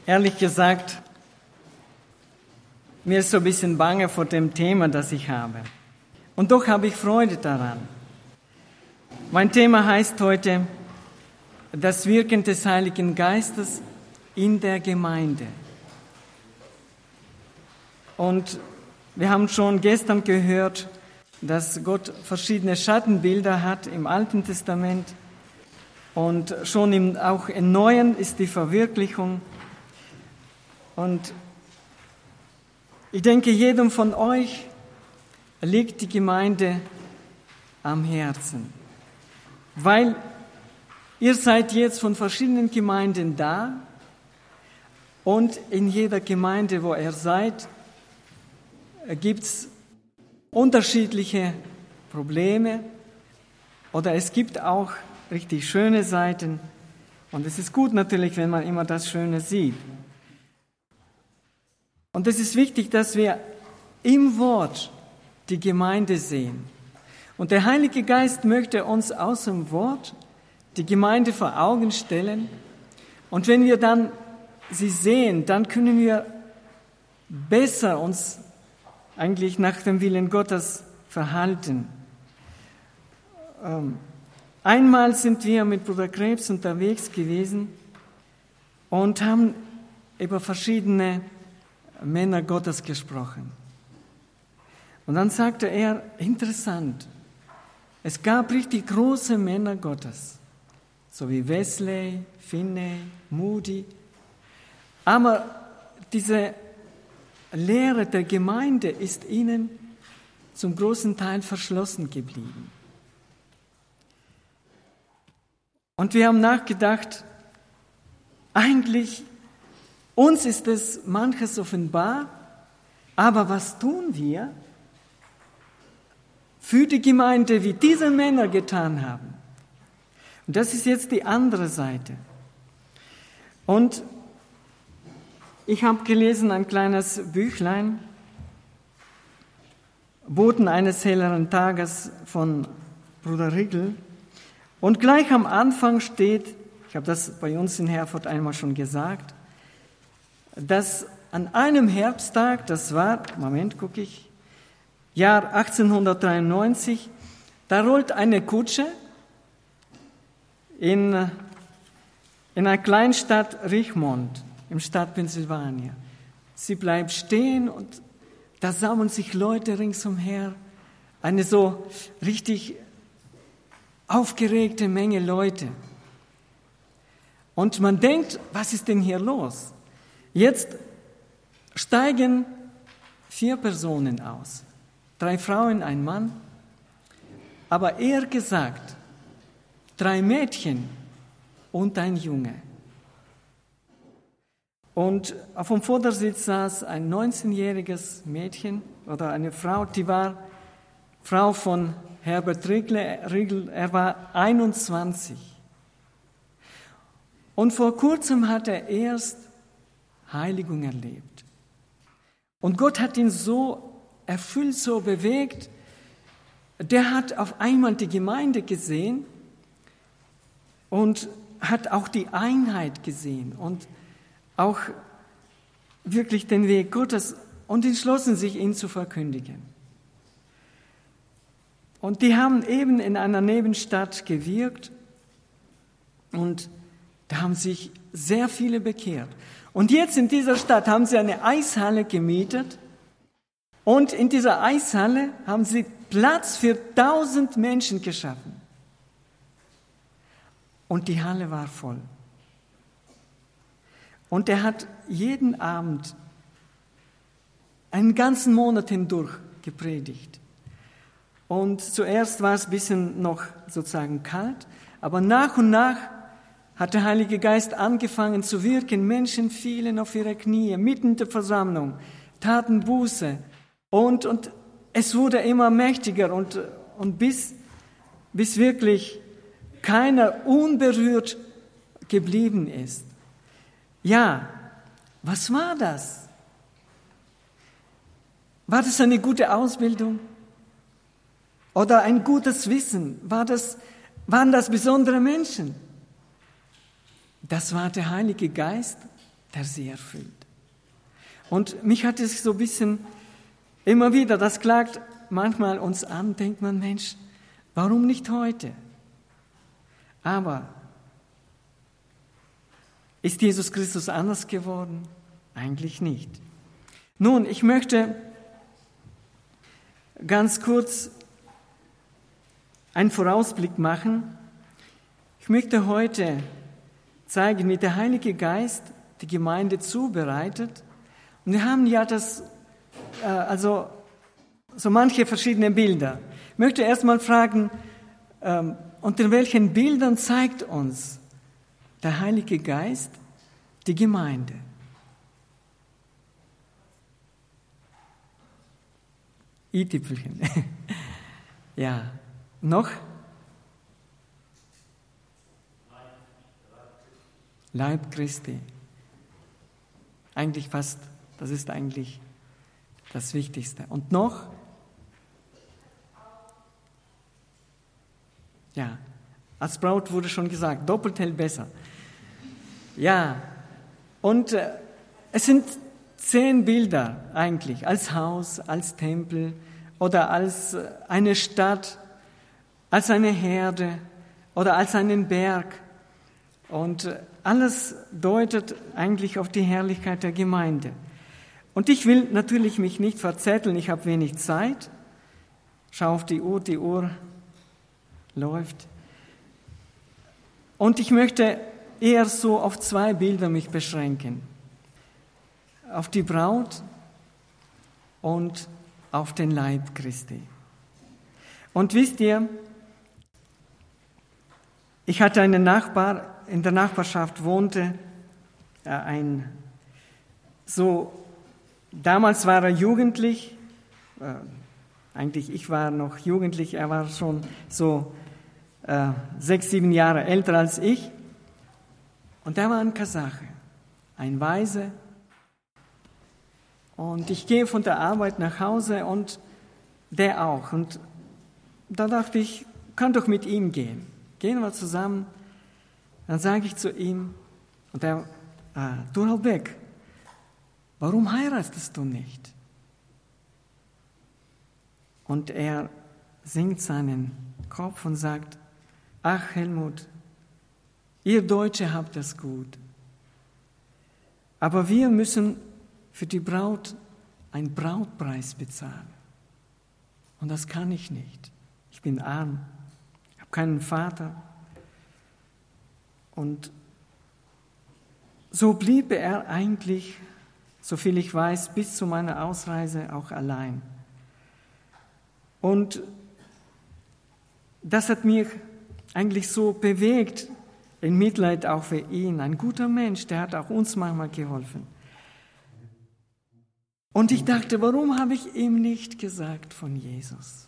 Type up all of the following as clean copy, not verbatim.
Ehrlich gesagt, mir ist so ein bisschen bange vor dem Thema, das ich habe. Und doch habe ich Freude daran. Mein Thema heißt heute das Wirken des Heiligen Geistes in der Gemeinde. Und wir haben schon gestern gehört, dass Gott verschiedene Schattenbilder hat im Alten Testament und schon auch im Neuen ist die Verwirklichung. Und ich denke, jedem von euch liegt die Gemeinde am Herzen, weil ihr seid jetzt von verschiedenen Gemeinden da und in jeder Gemeinde, wo ihr seid, gibt es unterschiedliche Probleme oder es gibt auch richtig schöne Seiten und es ist gut natürlich, wenn man immer das Schöne sieht. Und es ist wichtig, dass wir im Wort die Gemeinde sehen. Und der Heilige Geist möchte uns aus dem Wort die Gemeinde vor Augen stellen. Und wenn wir dann sie sehen, dann können wir besser uns eigentlich nach dem Willen Gottes verhalten. Einmal sind wir mit Bruder Krebs unterwegs gewesen und haben über verschiedene Männer Gottes gesprochen. Und dann sagte er, interessant, es gab richtig große Männer Gottes, so wie Wesley, Finney, Moody, aber diese Lehre der Gemeinde ist ihnen zum großen Teil verschlossen geblieben. Und wir haben nachgedacht, eigentlich uns ist es manches offenbar, aber was tun wir für die Gemeinde, wie diese Männer getan haben? Und das ist jetzt die andere Seite. Und ich habe gelesen ein kleines Büchlein, Boten eines helleren Tages von Bruder Riegel. Und gleich am Anfang steht, ich habe das bei uns in Herford einmal schon gesagt, dass an einem Herbsttag, das war, Jahr 1893, da rollt eine Kutsche in einer Kleinstadt Richmond im Staat Pennsylvania. Sie bleibt stehen und da sammeln sich Leute ringsumher, eine so richtig aufgeregte Menge Leute. Und man denkt, was ist denn hier los? Jetzt steigen 4 Personen aus, 3 Frauen, ein Mann, aber eher gesagt 3 Mädchen und ein Junge. Und auf dem Vordersitz saß ein 19-jähriges Mädchen oder eine Frau, die war Frau von Herbert Riegel, er war 21. Und vor kurzem hat er erst Heiligung erlebt. Und Gott hat ihn so erfüllt, so bewegt, der hat auf einmal die Gemeinde gesehen und hat auch die Einheit gesehen und auch wirklich den Weg Gottes und entschlossen sich, ihn zu verkündigen. Und die haben eben in einer Nebenstadt gewirkt und da haben sich sehr viele bekehrt. Und jetzt in dieser Stadt haben sie eine Eishalle gemietet und in dieser Eishalle haben sie Platz für 1000 Menschen geschaffen. Und die Halle war voll. Und er hat jeden Abend einen ganzen Monat hindurch gepredigt. Und zuerst war es ein bisschen noch sozusagen kalt, aber nach und nach hat der Heilige Geist angefangen zu wirken. Menschen fielen auf ihre Knie, mitten in der Versammlung, taten Buße. Und es wurde immer mächtiger und bis wirklich keiner unberührt geblieben ist. Ja, was war das? War das eine gute Ausbildung? Oder ein gutes Wissen? Waren das besondere Menschen? Das war der Heilige Geist, der sie erfüllt. Und mich hat es so ein bisschen immer wieder, das klagt manchmal uns an, denkt man, Mensch, warum nicht heute? Aber ist Jesus Christus anders geworden? Eigentlich nicht. Nun, ich möchte ganz kurz einen Vorausblick machen. Ich möchte heute zeigen, wie der Heilige Geist die Gemeinde zubereitet. Und wir haben ja so manche verschiedene Bilder. Ich möchte erst mal fragen, unter welchen Bildern zeigt uns der Heilige Geist die Gemeinde? I-Tüpfelchen. Ja. Noch? Leib Christi. Eigentlich fast, das ist eigentlich das Wichtigste. Und noch? Ja, als Braut wurde schon gesagt, doppelt hält besser. Ja, und es sind 10 Bilder eigentlich, als Haus, als Tempel oder als eine Stadt, als eine Herde oder als einen Berg. Und alles deutet eigentlich auf die Herrlichkeit der Gemeinde. Und ich will natürlich mich nicht verzetteln, ich habe wenig Zeit. Schau auf die Uhr läuft. Und ich möchte eher so auf 2 Bilder mich beschränken. Auf die Braut und auf den Leib Christi. Und wisst ihr, ich hatte einen Nachbar, in der Nachbarschaft wohnte damals war er jugendlich, eigentlich ich war noch jugendlich, er war schon so 6, 7 Jahre älter als ich. Und er war ein Kasache, ein Waise. Und ich gehe von der Arbeit nach Hause und der auch. Und da dachte ich, kann doch mit ihm gehen. Gehen wir zusammen. Dann sage ich zu ihm, und er, du Halbeck, warum heiratest du nicht? Und er senkt seinen Kopf und sagt, ach Helmut, ihr Deutsche habt es gut, aber wir müssen für die Braut einen Brautpreis bezahlen. Und das kann ich nicht. Ich bin arm, habe keinen Vater. Und so blieb er eigentlich, soviel ich weiß, bis zu meiner Ausreise auch allein. Und das hat mich eigentlich so bewegt, in Mitleid auch für ihn. Ein guter Mensch, der hat auch uns manchmal geholfen. Und ich dachte, warum habe ich ihm nicht gesagt von Jesus?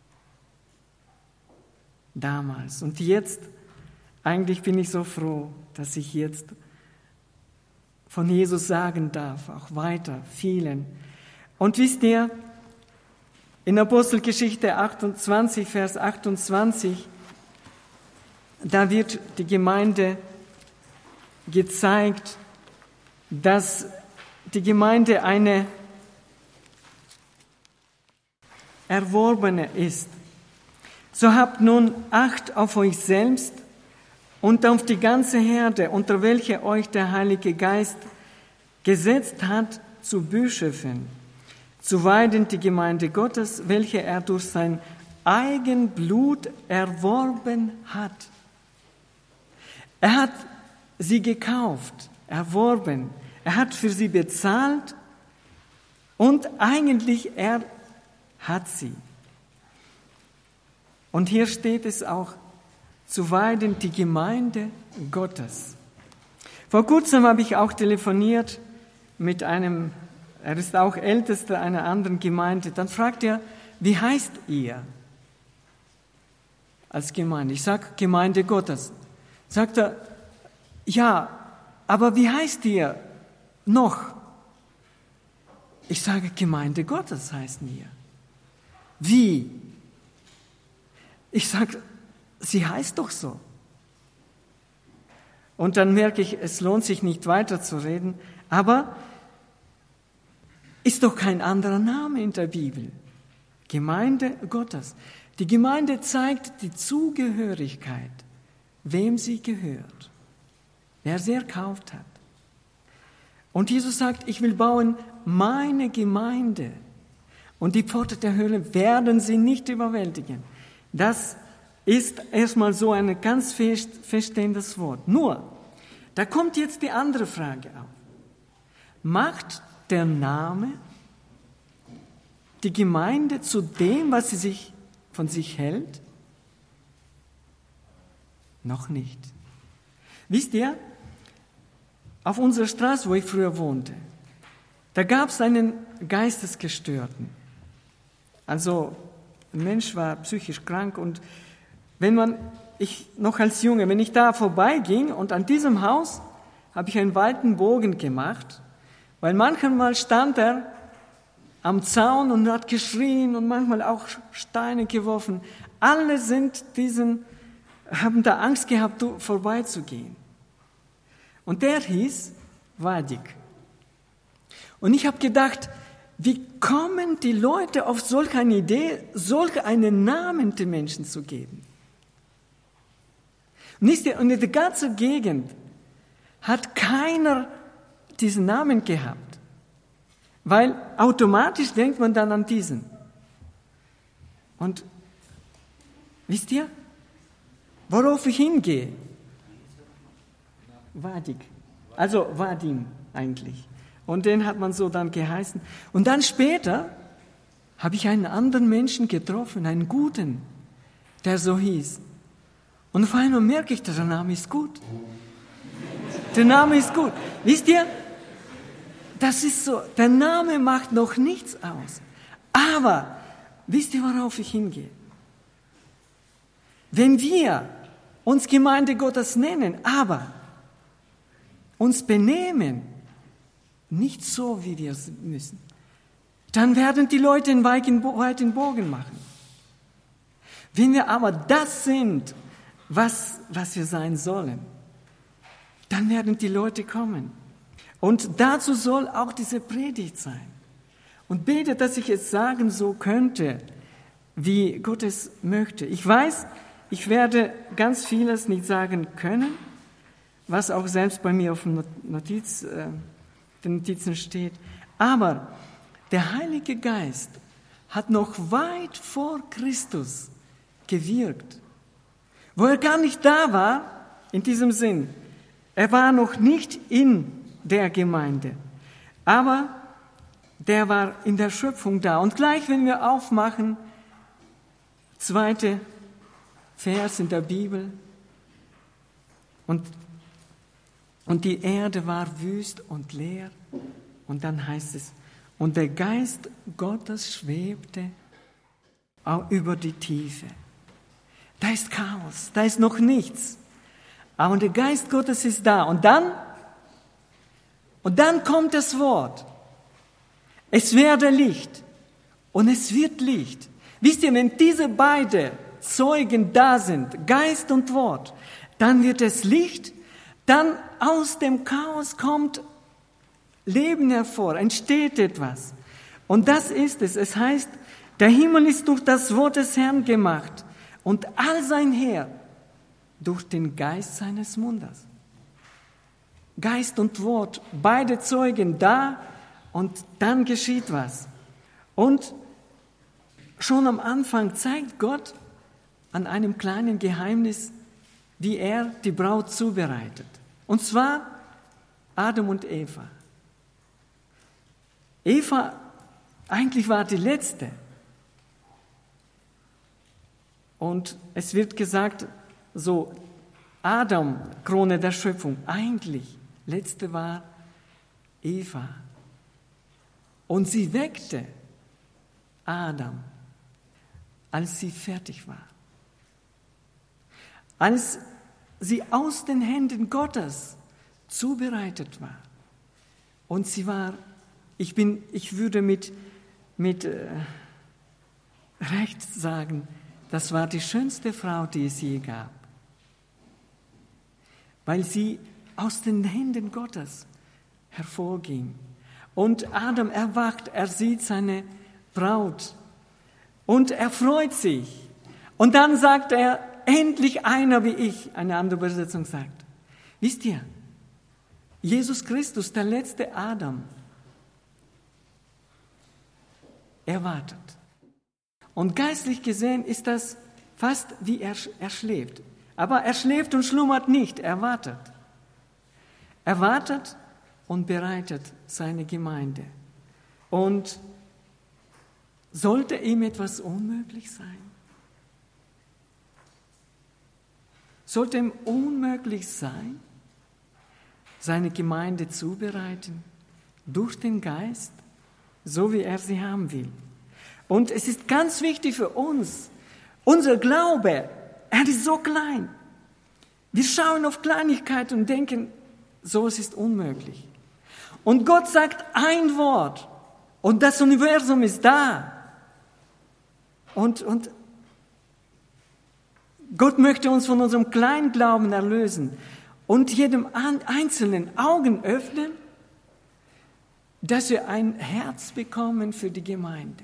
Damals. Und jetzt, eigentlich bin ich so froh, dass ich jetzt von Jesus sagen darf, auch weiter, vielen. Und wisst ihr, in Apostelgeschichte 28, Vers 28, da wird die Gemeinde gezeigt, dass die Gemeinde eine Erworbene ist. So habt nun Acht auf euch selbst und auf die ganze Herde, unter welche euch der Heilige Geist gesetzt hat, zu Bischöfen, zu weiden die Gemeinde Gottes, welche er durch sein Eigenblut erworben hat. Er hat sie gekauft, erworben, er hat für sie bezahlt und eigentlich er hat sie. Und hier steht es auch, zu weiden die Gemeinde Gottes. Vor kurzem habe ich auch telefoniert mit einem, er ist auch Ältester einer anderen Gemeinde. Dann fragt er, wie heißt ihr als Gemeinde? Ich sage, Gemeinde Gottes. Sagt er, ja, aber wie heißt ihr noch? Ich sage, Gemeinde Gottes heißen wir. Wie? Ich sage, sie heißt doch so. Und dann merke ich, es lohnt sich nicht weiterzureden. Aber ist doch kein anderer Name in der Bibel. Gemeinde Gottes. Die Gemeinde zeigt die Zugehörigkeit, wem sie gehört, wer sie erkauft hat. Und Jesus sagt, ich will bauen meine Gemeinde. Und die Pforten der Hölle werden sie nicht überwältigen. Das ist erstmal so ein ganz feststehendes Wort. Nur, da kommt jetzt die andere Frage auf. Macht der Name die Gemeinde zu dem, was sie von sich hält? Noch nicht. Wisst ihr, auf unserer Straße, wo ich früher wohnte, da gab es einen Geistesgestörten. Also ein Mensch war psychisch krank und ich noch als Junge, wenn ich da vorbeiging und an diesem Haus habe ich einen weiten Bogen gemacht, weil manchmal stand er am Zaun und hat geschrien und manchmal auch Steine geworfen. Alle haben da Angst gehabt, vorbeizugehen. Und der hieß Vadik. Und ich habe gedacht, wie kommen die Leute auf solch eine Idee, solch einen Namen den Menschen zu geben? Und in der ganzen Gegend hat keiner diesen Namen gehabt, weil automatisch denkt man dann an diesen. Und wisst ihr, worauf ich hingehe? Vadik, also Vadim eigentlich. Und den hat man so dann geheißen. Und dann später habe ich einen anderen Menschen getroffen, einen guten, der so hieß. Und auf einmal merke ich, der Name ist gut. Der Name ist gut. Wisst ihr, das ist so, der Name macht noch nichts aus. Aber, wisst ihr, worauf ich hingehe? Wenn wir uns Gemeinde Gottes nennen, aber uns benehmen, nicht so, wie wir es müssen, dann werden die Leute einen weiten Bogen machen. Wenn wir aber das sind, was wir sein sollen, dann werden die Leute kommen. Und dazu soll auch diese Predigt sein. Und bete, dass ich es sagen so könnte, wie Gott es möchte. Ich weiß, ich werde ganz vieles nicht sagen können, was auch selbst bei mir auf den Notizen steht. Aber der Heilige Geist hat noch weit vor Christus gewirkt, wo er gar nicht da war, in diesem Sinn. Er war noch nicht in der Gemeinde, aber der war in der Schöpfung da. Und gleich, wenn wir aufmachen, 2. Vers in der Bibel, und die Erde war wüst und leer, und dann heißt es, und der Geist Gottes schwebte über die Tiefe. Da ist Chaos, da ist noch nichts. Aber der Geist Gottes ist da. Und dann kommt das Wort. Es werde Licht und es wird Licht. Wisst ihr, wenn diese beiden Zeugen da sind, Geist und Wort, dann wird es Licht, dann aus dem Chaos kommt Leben hervor, entsteht etwas. Und das ist es. Es heißt, der Himmel ist durch das Wort des Herrn gemacht und all sein Heer durch den Geist seines Mundes. Geist und Wort, beide Zeugen da und dann geschieht was. Und schon am Anfang zeigt Gott an einem kleinen Geheimnis, wie er die Braut zubereitet. Und zwar Adam und Eva. Eva eigentlich war die letzte. Und es wird gesagt, so Adam, Krone der Schöpfung, eigentlich letzte war Eva. Und sie weckte Adam, als sie fertig war. Als sie aus den Händen Gottes zubereitet war. Und sie war, ich würde mit Recht sagen, das war die schönste Frau, die es je gab. weil sie aus den Händen Gottes hervorging. Und Adam erwacht, er sieht seine Braut und er freut sich. Und dann sagt er, endlich einer wie ich, eine andere Übersetzung sagt. Wisst ihr, Jesus Christus, der letzte Adam, er wartet. Und geistlich gesehen ist das fast wie er schläft. Aber er schläft und schlummert nicht, er wartet. Er wartet und bereitet seine Gemeinde. Und sollte ihm etwas unmöglich sein? Sollte ihm unmöglich sein, seine Gemeinde zubereiten durch den Geist, so wie er sie haben will? Und es ist ganz wichtig für uns, unser Glaube, er ist so klein. Wir schauen auf Kleinigkeiten und denken, so es ist unmöglich. Und Gott sagt ein Wort und das Universum ist da. Und Gott möchte uns von unserem kleinen Glauben erlösen und jedem Einzelnen Augen öffnen, dass wir ein Herz bekommen für die Gemeinde.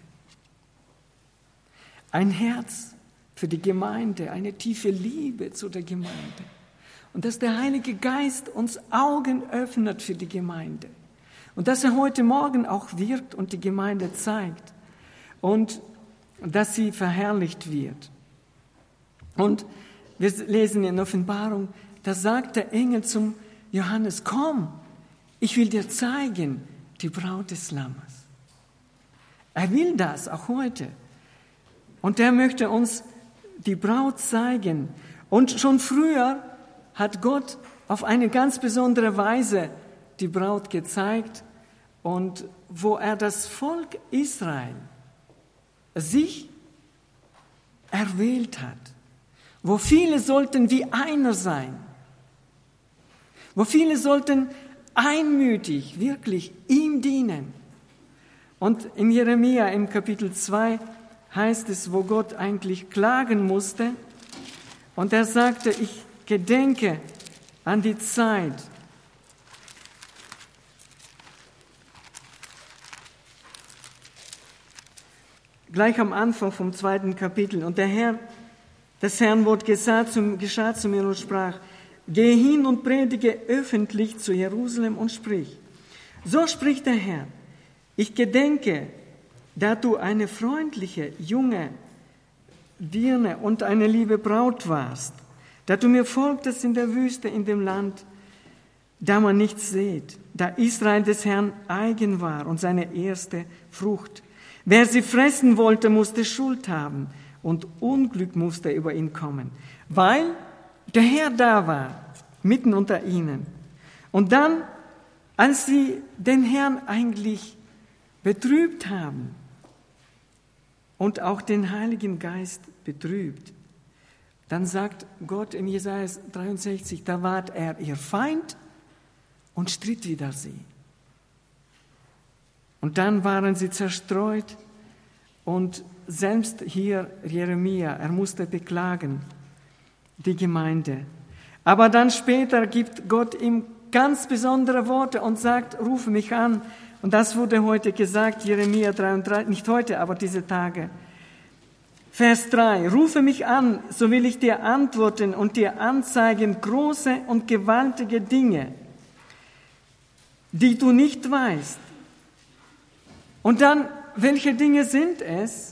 Ein Herz für die Gemeinde, eine tiefe Liebe zu der Gemeinde. Und dass der Heilige Geist uns Augen öffnet für die Gemeinde. Und dass er heute Morgen auch wirkt und die Gemeinde zeigt. Und dass sie verherrlicht wird. Und wir lesen in Offenbarung, da sagt der Engel zum Johannes, komm, ich will dir zeigen, die Braut des Lammes. Er will das auch heute. Und er möchte uns die Braut zeigen. Und schon früher hat Gott auf eine ganz besondere Weise die Braut gezeigt. Und wo er das Volk Israel sich erwählt hat, wo viele sollten wie einer sein, wo viele sollten einmütig wirklich ihm dienen. Und in Jeremia im Kapitel 2 heißt es, wo Gott eigentlich klagen musste, und er sagte, ich gedenke an die Zeit, gleich am Anfang vom 2. Kapitel, und das Herrn Wort geschah zu mir und sprach, gehe hin und predige öffentlich zu Jerusalem und sprich, so spricht der Herr, ich gedenke, da du eine freundliche, junge Dirne und eine liebe Braut warst, da du mir folgtest in der Wüste, in dem Land, da man nichts sieht, da Israel des Herrn eigen war und seine erste Frucht. Wer sie fressen wollte, musste Schuld haben und Unglück musste über ihn kommen, weil der Herr da war, mitten unter ihnen. Und dann, als sie den Herrn eigentlich betrübt haben und auch den Heiligen Geist betrübt, dann sagt Gott im Jesaja 63, da ward er ihr Feind und stritt wider sie. Und dann waren sie zerstreut und selbst hier Jeremia, er musste beklagen, die Gemeinde. Aber dann später gibt Gott ihm ganz besondere Worte und sagt, rufe mich an. Und das wurde heute gesagt, Jeremia 33, nicht heute, aber diese Tage. Vers 3, rufe mich an, so will ich dir antworten und dir anzeigen große und gewaltige Dinge, die du nicht weißt. Und dann, welche Dinge sind es?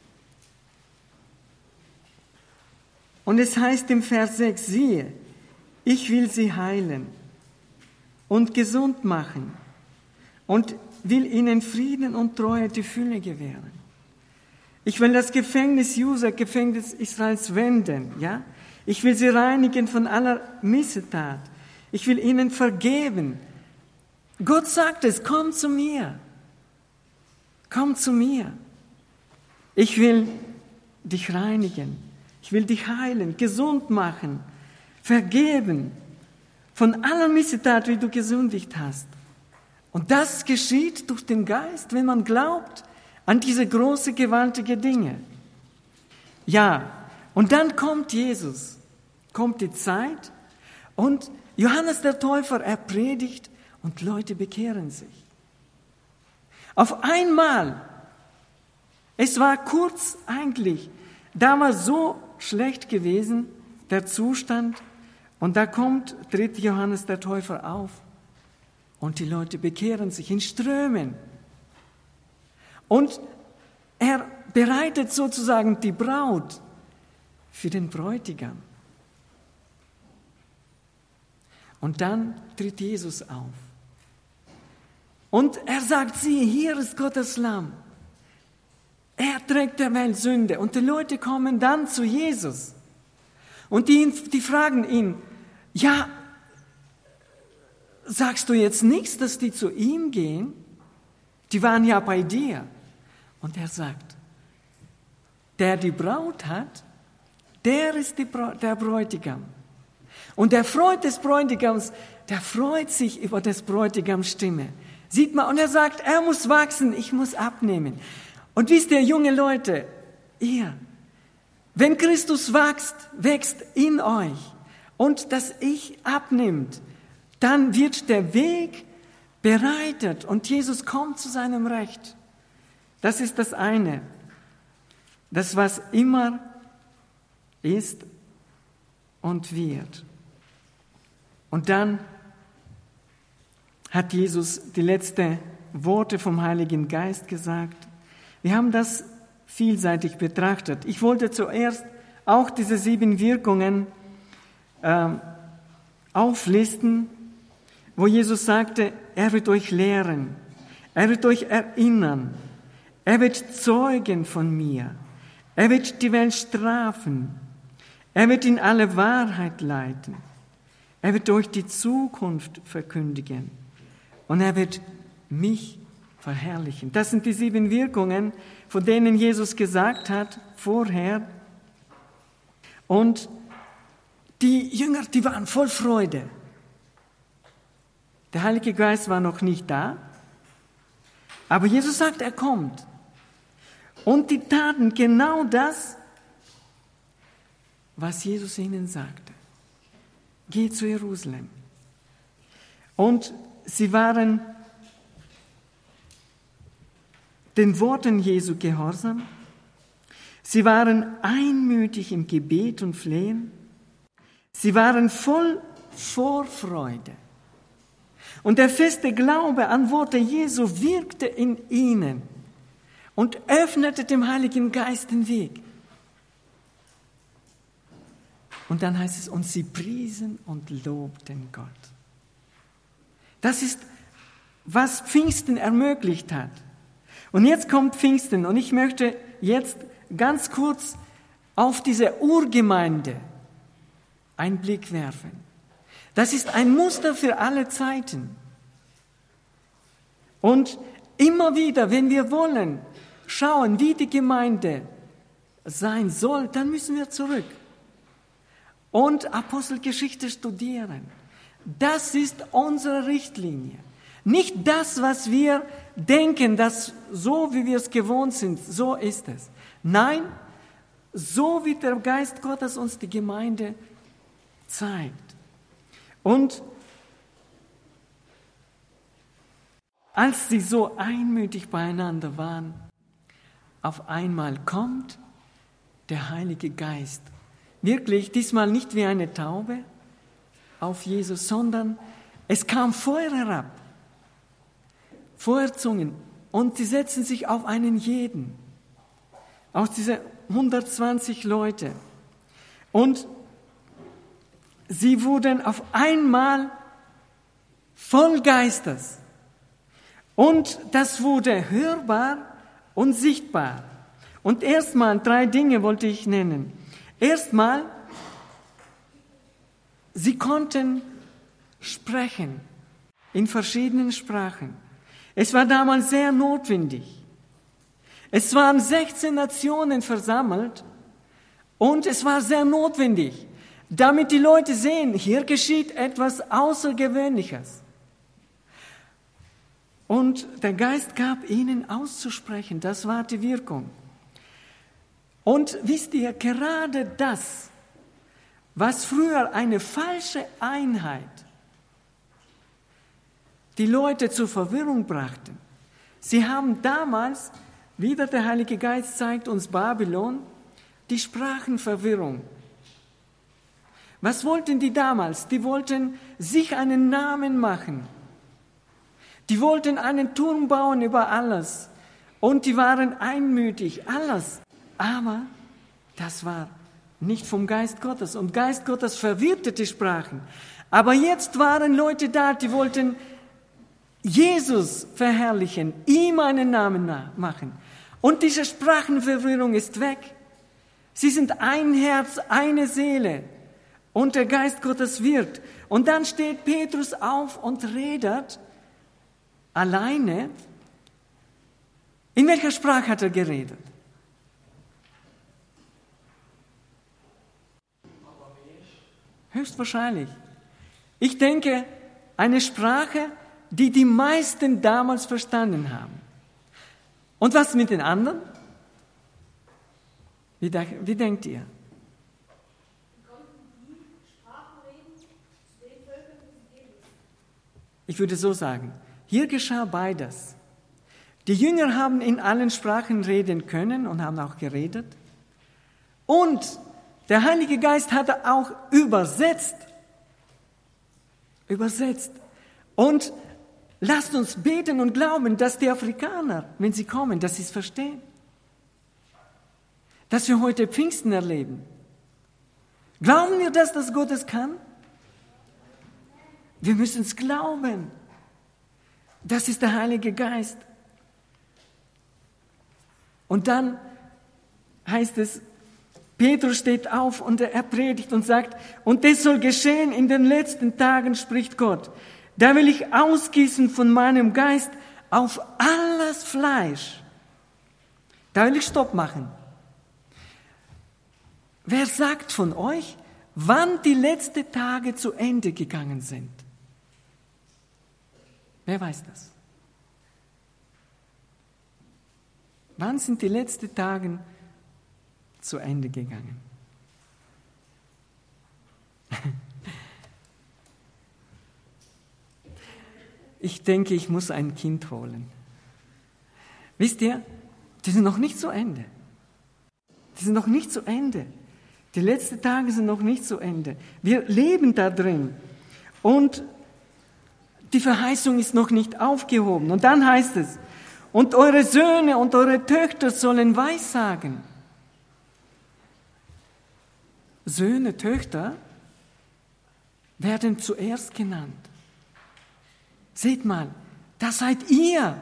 Und es heißt im Vers 6, siehe, ich will sie heilen und gesund machen und will ihnen Frieden und Treue die Fülle gewähren. Ich will das Gefängnis Israels wenden, ja? Ich will sie reinigen von aller Missetat. Ich will ihnen vergeben. Gott sagt es, komm zu mir. Komm zu mir. Ich will dich reinigen. Ich will dich heilen, gesund machen, vergeben von aller Missetat, wie du gesündigt hast. Und das geschieht durch den Geist, wenn man glaubt an diese große, gewaltige Dinge. Ja, und dann kommt Jesus, kommt die Zeit und Johannes der Täufer, er predigt und Leute bekehren sich. Auf einmal, es war kurz eigentlich, damals so schlecht gewesen, der Zustand, und da tritt Johannes der Täufer auf und die Leute bekehren sich in Strömen. Und er bereitet sozusagen die Braut für den Bräutigam. Und dann tritt Jesus auf. Und er sagt, siehe, hier ist Gottes Lamm. Er trägt der Welt Sünde. Und die Leute kommen dann zu Jesus. Und die fragen ihn, ja, sagst du jetzt nichts, dass die zu ihm gehen? Die waren ja bei dir. Und er sagt, der die Braut hat, der ist der Bräutigam. Und der Freund des Bräutigams, der freut sich über des Bräutigams Stimme. Sieht man, und er sagt, er muss wachsen, ich muss abnehmen. Und wisst ihr, junge Leute, wenn Christus wächst in euch und das Ich abnimmt, dann wird der Weg bereitet und Jesus kommt zu seinem Recht. Das ist das eine. Das, was immer ist und wird. Und dann hat Jesus die letzten Worte vom Heiligen Geist gesagt. Wir haben das vielseitig betrachtet. Ich wollte zuerst auch diese 7 Wirkungen auflisten, wo Jesus sagte, er wird euch lehren, er wird euch erinnern, er wird zeugen von mir, er wird die Welt strafen, er wird in alle Wahrheit leiten, er wird euch die Zukunft verkündigen und er wird mich verherrlichen. Das sind die 7 Wirkungen, von denen Jesus gesagt hat vorher. Und die Jünger, die waren voll Freude. Der Heilige Geist war noch nicht da, aber Jesus sagt, er kommt. Und die taten genau das, was Jesus ihnen sagte. Geh zu Jerusalem. Und sie waren den Worten Jesu gehorsam. Sie waren einmütig im Gebet und Flehen. Sie waren voll Vorfreude. Und der feste Glaube an Worte Jesu wirkte in ihnen und öffnete dem Heiligen Geist den Weg. Und dann heißt es, und sie priesen und lobten Gott. Das ist, was Pfingsten ermöglicht hat. Und jetzt kommt Pfingsten und ich möchte jetzt ganz kurz auf diese Urgemeinde einen Blick werfen. Das ist ein Muster für alle Zeiten. Und immer wieder, wenn wir wollen, schauen, wie die Gemeinde sein soll, dann müssen wir zurück und Apostelgeschichte studieren. Das ist unsere Richtlinie. Nicht das, was wir denken, dass so wie wir es gewohnt sind, so ist es. Nein, so wie der Geist Gottes uns die Gemeinde zeigt. Und als sie so einmütig beieinander waren, auf einmal kommt der Heilige Geist. Wirklich, diesmal nicht wie eine Taube auf Jesus, sondern es kam Feuer herab. Feuerzungen. Und sie setzen sich auf einen jeden. Aus diese 120 Leute. Und sie wurden auf einmal voll Geistes. Und das wurde hörbar und sichtbar. Und erstmal 3 Dinge wollte ich nennen. Erstmal, sie konnten sprechen in verschiedenen Sprachen. Es war damals sehr notwendig. Es waren 16 Nationen versammelt und es war sehr notwendig, damit die Leute sehen, hier geschieht etwas Außergewöhnliches. Und der Geist gab ihnen auszusprechen, das war die Wirkung. Und wisst ihr, gerade das, was früher eine falsche Einheit die Leute zur Verwirrung brachten. Sie haben damals, wieder der Heilige Geist zeigt uns Babylon, die Sprachenverwirrung. Was wollten die damals? Die wollten sich einen Namen machen. Die wollten einen Turm bauen über alles. Und die waren einmütig, alles. Aber das war nicht vom Geist Gottes. Und Geist Gottes verwirrte die Sprachen. Aber jetzt waren Leute da, die wollten Jesus verherrlichen, ihm einen Namen machen. Und diese Sprachenverwirrung ist weg. Sie sind ein Herz, eine Seele. Und der Geist Gottes wirkt. Und dann steht Petrus auf und redet alleine. In welcher Sprache hat er geredet? Höchstwahrscheinlich. Ich denke, eine Sprache, die die meisten damals verstanden haben. Und was mit den anderen? Wie denkt ihr? Ich würde so sagen, hier geschah beides. Die Jünger haben in allen Sprachen reden können und haben auch geredet. Und der Heilige Geist hatte auch übersetzt. Und lasst uns beten und glauben, dass die Afrikaner, wenn sie kommen, dass sie es verstehen. Dass wir heute Pfingsten erleben. Glauben wir, dass das Gott es kann? Wir müssen es glauben. Das ist der Heilige Geist. Und dann heißt es, Petrus steht auf und er predigt und sagt, und das soll geschehen in den letzten Tagen, spricht Gott. Da will ich ausgießen von meinem Geist auf alles Fleisch. Da will ich Stopp machen. Wer sagt von euch, wann die letzten Tage zu Ende gegangen sind? Wer weiß das? Wann sind die letzten Tage zu Ende gegangen? Ich denke, ich muss ein Kind holen. Wisst ihr, die sind noch nicht zu Ende. Die sind noch nicht zu Ende. Die letzten Tage sind noch nicht zu Ende. Wir leben da drin. Und die Verheißung ist noch nicht aufgehoben. Und dann heißt es, und eure Söhne und eure Töchter sollen Weissagen. Söhne, Töchter werden zuerst genannt. Seht mal, das seid ihr.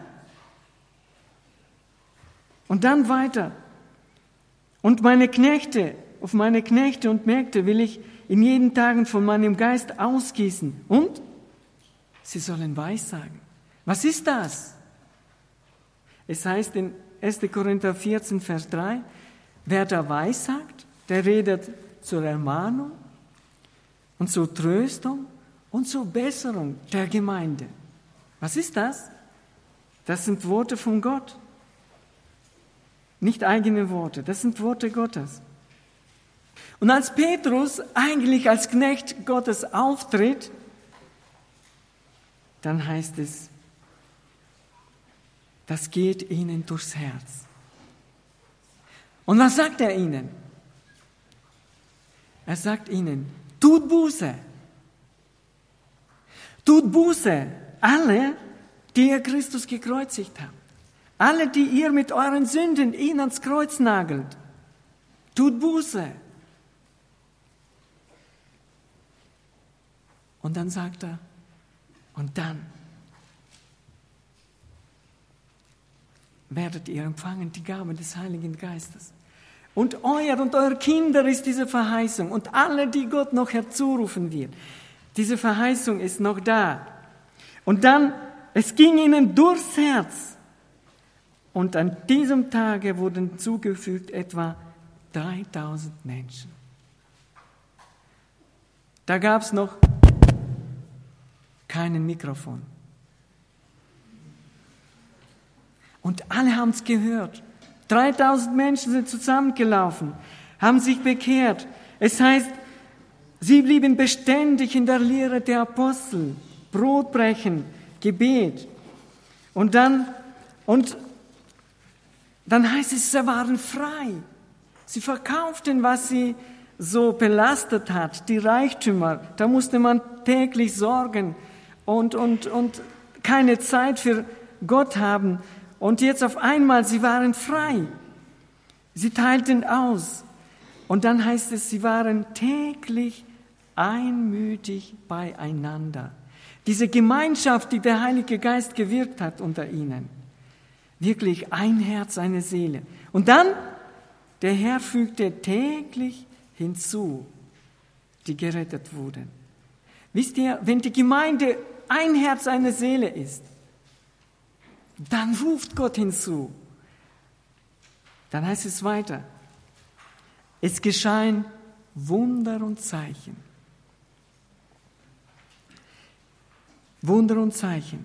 Und dann weiter. Und auf meine Knechte und Mägde will ich in jeden Tagen von meinem Geist ausgießen. Und sie sollen Weissagen. Was ist das? Es heißt in 1. Korinther 14, Vers 3, wer da Weissagt, der redet zur Ermahnung und zur Tröstung und zur Besserung der Gemeinde. Was ist das? Das sind Worte von Gott. Nicht eigene Worte, das sind Worte Gottes. Und als Petrus eigentlich als Knecht Gottes auftritt, dann heißt es, das geht ihnen durchs Herz. Und was sagt er ihnen? Er sagt ihnen, tut Buße. Tut Buße, alle, die ihr Christus gekreuzigt habt. Alle, die ihr mit euren Sünden ihn ans Kreuz nagelt. Tut Buße. Und dann sagt er, und dann werdet ihr empfangen die Gabe des Heiligen Geistes. Und eure Kinder ist diese Verheißung. Und alle, die Gott noch herzurufen wird. Diese Verheißung ist noch da. Und dann, es ging ihnen durchs Herz. Und an diesem Tage wurden zugefügt etwa 3000 Menschen. Da gab es noch kein Mikrofon. Und alle haben es gehört. 3000 Menschen sind zusammengelaufen, haben sich bekehrt. Es heißt, sie blieben beständig in der Lehre der Apostel, Brotbrechen, Gebet. Und dann heißt es, sie waren frei. Sie verkauften, was sie so belastet hat, die Reichtümer. Da musste man täglich sorgen und keine Zeit für Gott haben. Und jetzt auf einmal, sie waren frei. Sie teilten aus. Und dann heißt es, sie waren täglich einmütig beieinander. Diese Gemeinschaft, die der Heilige Geist gewirkt hat unter ihnen. Wirklich ein Herz, eine Seele. Und dann, der Herr fügte täglich hinzu, die gerettet wurden. Wisst ihr, wenn die Gemeinde ein Herz, eine Seele ist, dann ruft Gott hinzu. Dann heißt es weiter, es geschahen Wunder und Zeichen. Wunder und Zeichen.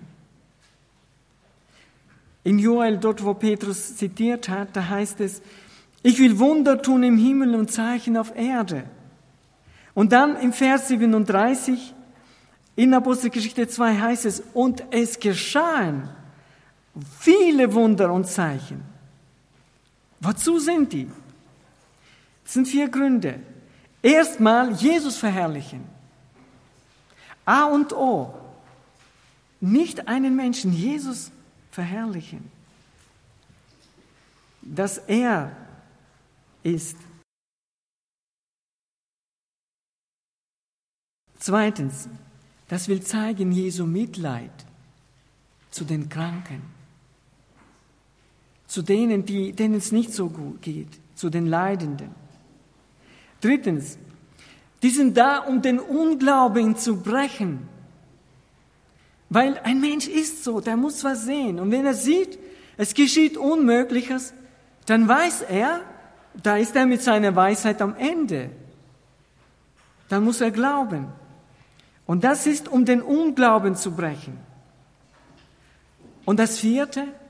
In Joel, dort wo Petrus zitiert hat, da heißt es, ich will Wunder tun im Himmel und Zeichen auf Erde. Und dann im Vers 37 in Apostelgeschichte 2 heißt es, und es geschahen viele Wunder und Zeichen. Wozu sind die? Das sind 4 Gründe. Erstmal Jesus verherrlichen. A und O. Nicht einen Menschen, Jesus verherrlichen. Dass er ist. Zweitens, das will zeigen Jesu Mitleid zu den Kranken, zu denen, denen es nicht so gut geht, zu den Leidenden. Drittens, die sind da, um den Unglauben zu brechen. Weil ein Mensch ist so, der muss was sehen. Und wenn er sieht, es geschieht Unmögliches, dann weiß er, da ist er mit seiner Weisheit am Ende. Dann muss er glauben. Und das ist, um den Unglauben zu brechen. Und das 4,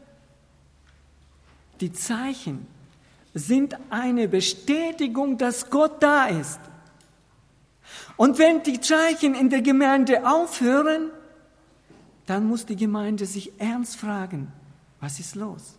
die Zeichen sind eine Bestätigung, dass Gott da ist. Und wenn die Zeichen in der Gemeinde aufhören, dann muss die Gemeinde sich ernst fragen, was ist los?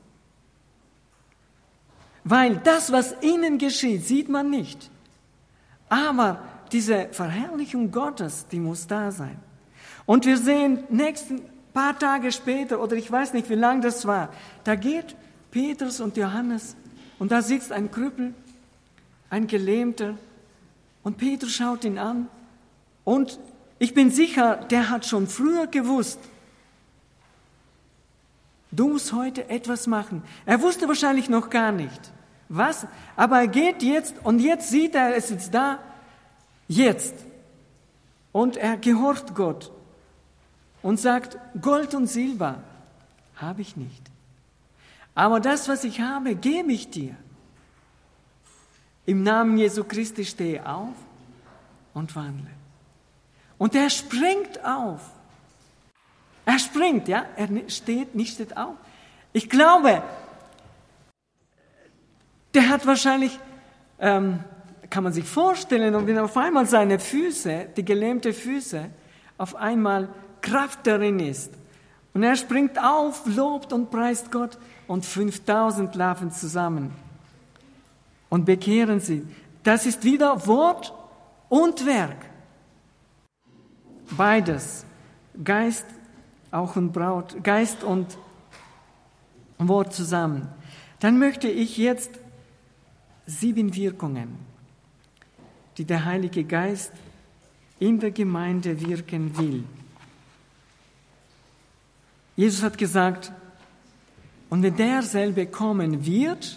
Weil das, was innen geschieht, sieht man nicht. Aber diese Verherrlichung Gottes, die muss da sein. Und wir sehen nächsten paar Tage später, oder ich weiß nicht, wie lange das war, da geht Petrus und Johannes und da sitzt ein Krüppel, ein Gelähmter und Petrus schaut ihn an und ich bin sicher, der hat schon früher gewusst, du musst heute etwas machen. Er wusste wahrscheinlich noch gar nicht, was, aber er geht jetzt und jetzt sieht er, es ist da, jetzt. Und er gehorcht Gott und sagt, Gold und Silber habe ich nicht. Aber das, was ich habe, gebe ich dir. Im Namen Jesu Christi stehe auf und wandle. Und er springt auf. Er springt, ja, er steht, nicht steht auf. Ich glaube, der hat wahrscheinlich, kann man sich vorstellen, und wenn auf einmal seine Füße, die gelähmte Füße, auf einmal Kraft darin ist. Und er springt auf, lobt und preist Gott und 5000 laufen zusammen und bekehren sie. Das ist wieder Wort und Werk. Beides. Geist auch und Braut, Geist und Wort zusammen. Dann möchte ich jetzt 7 Wirkungen, die der Heilige Geist in der Gemeinde wirken will. Jesus hat gesagt, und wenn derselbe kommen wird,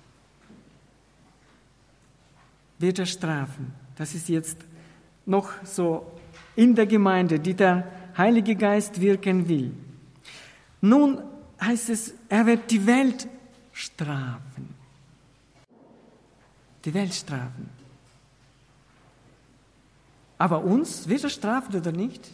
wird er strafen. Das ist jetzt noch so in der Gemeinde, die der Heilige Geist wirken will. Nun heißt es, er wird die Welt strafen. Die Welt strafen. Aber uns wird er strafen oder nicht?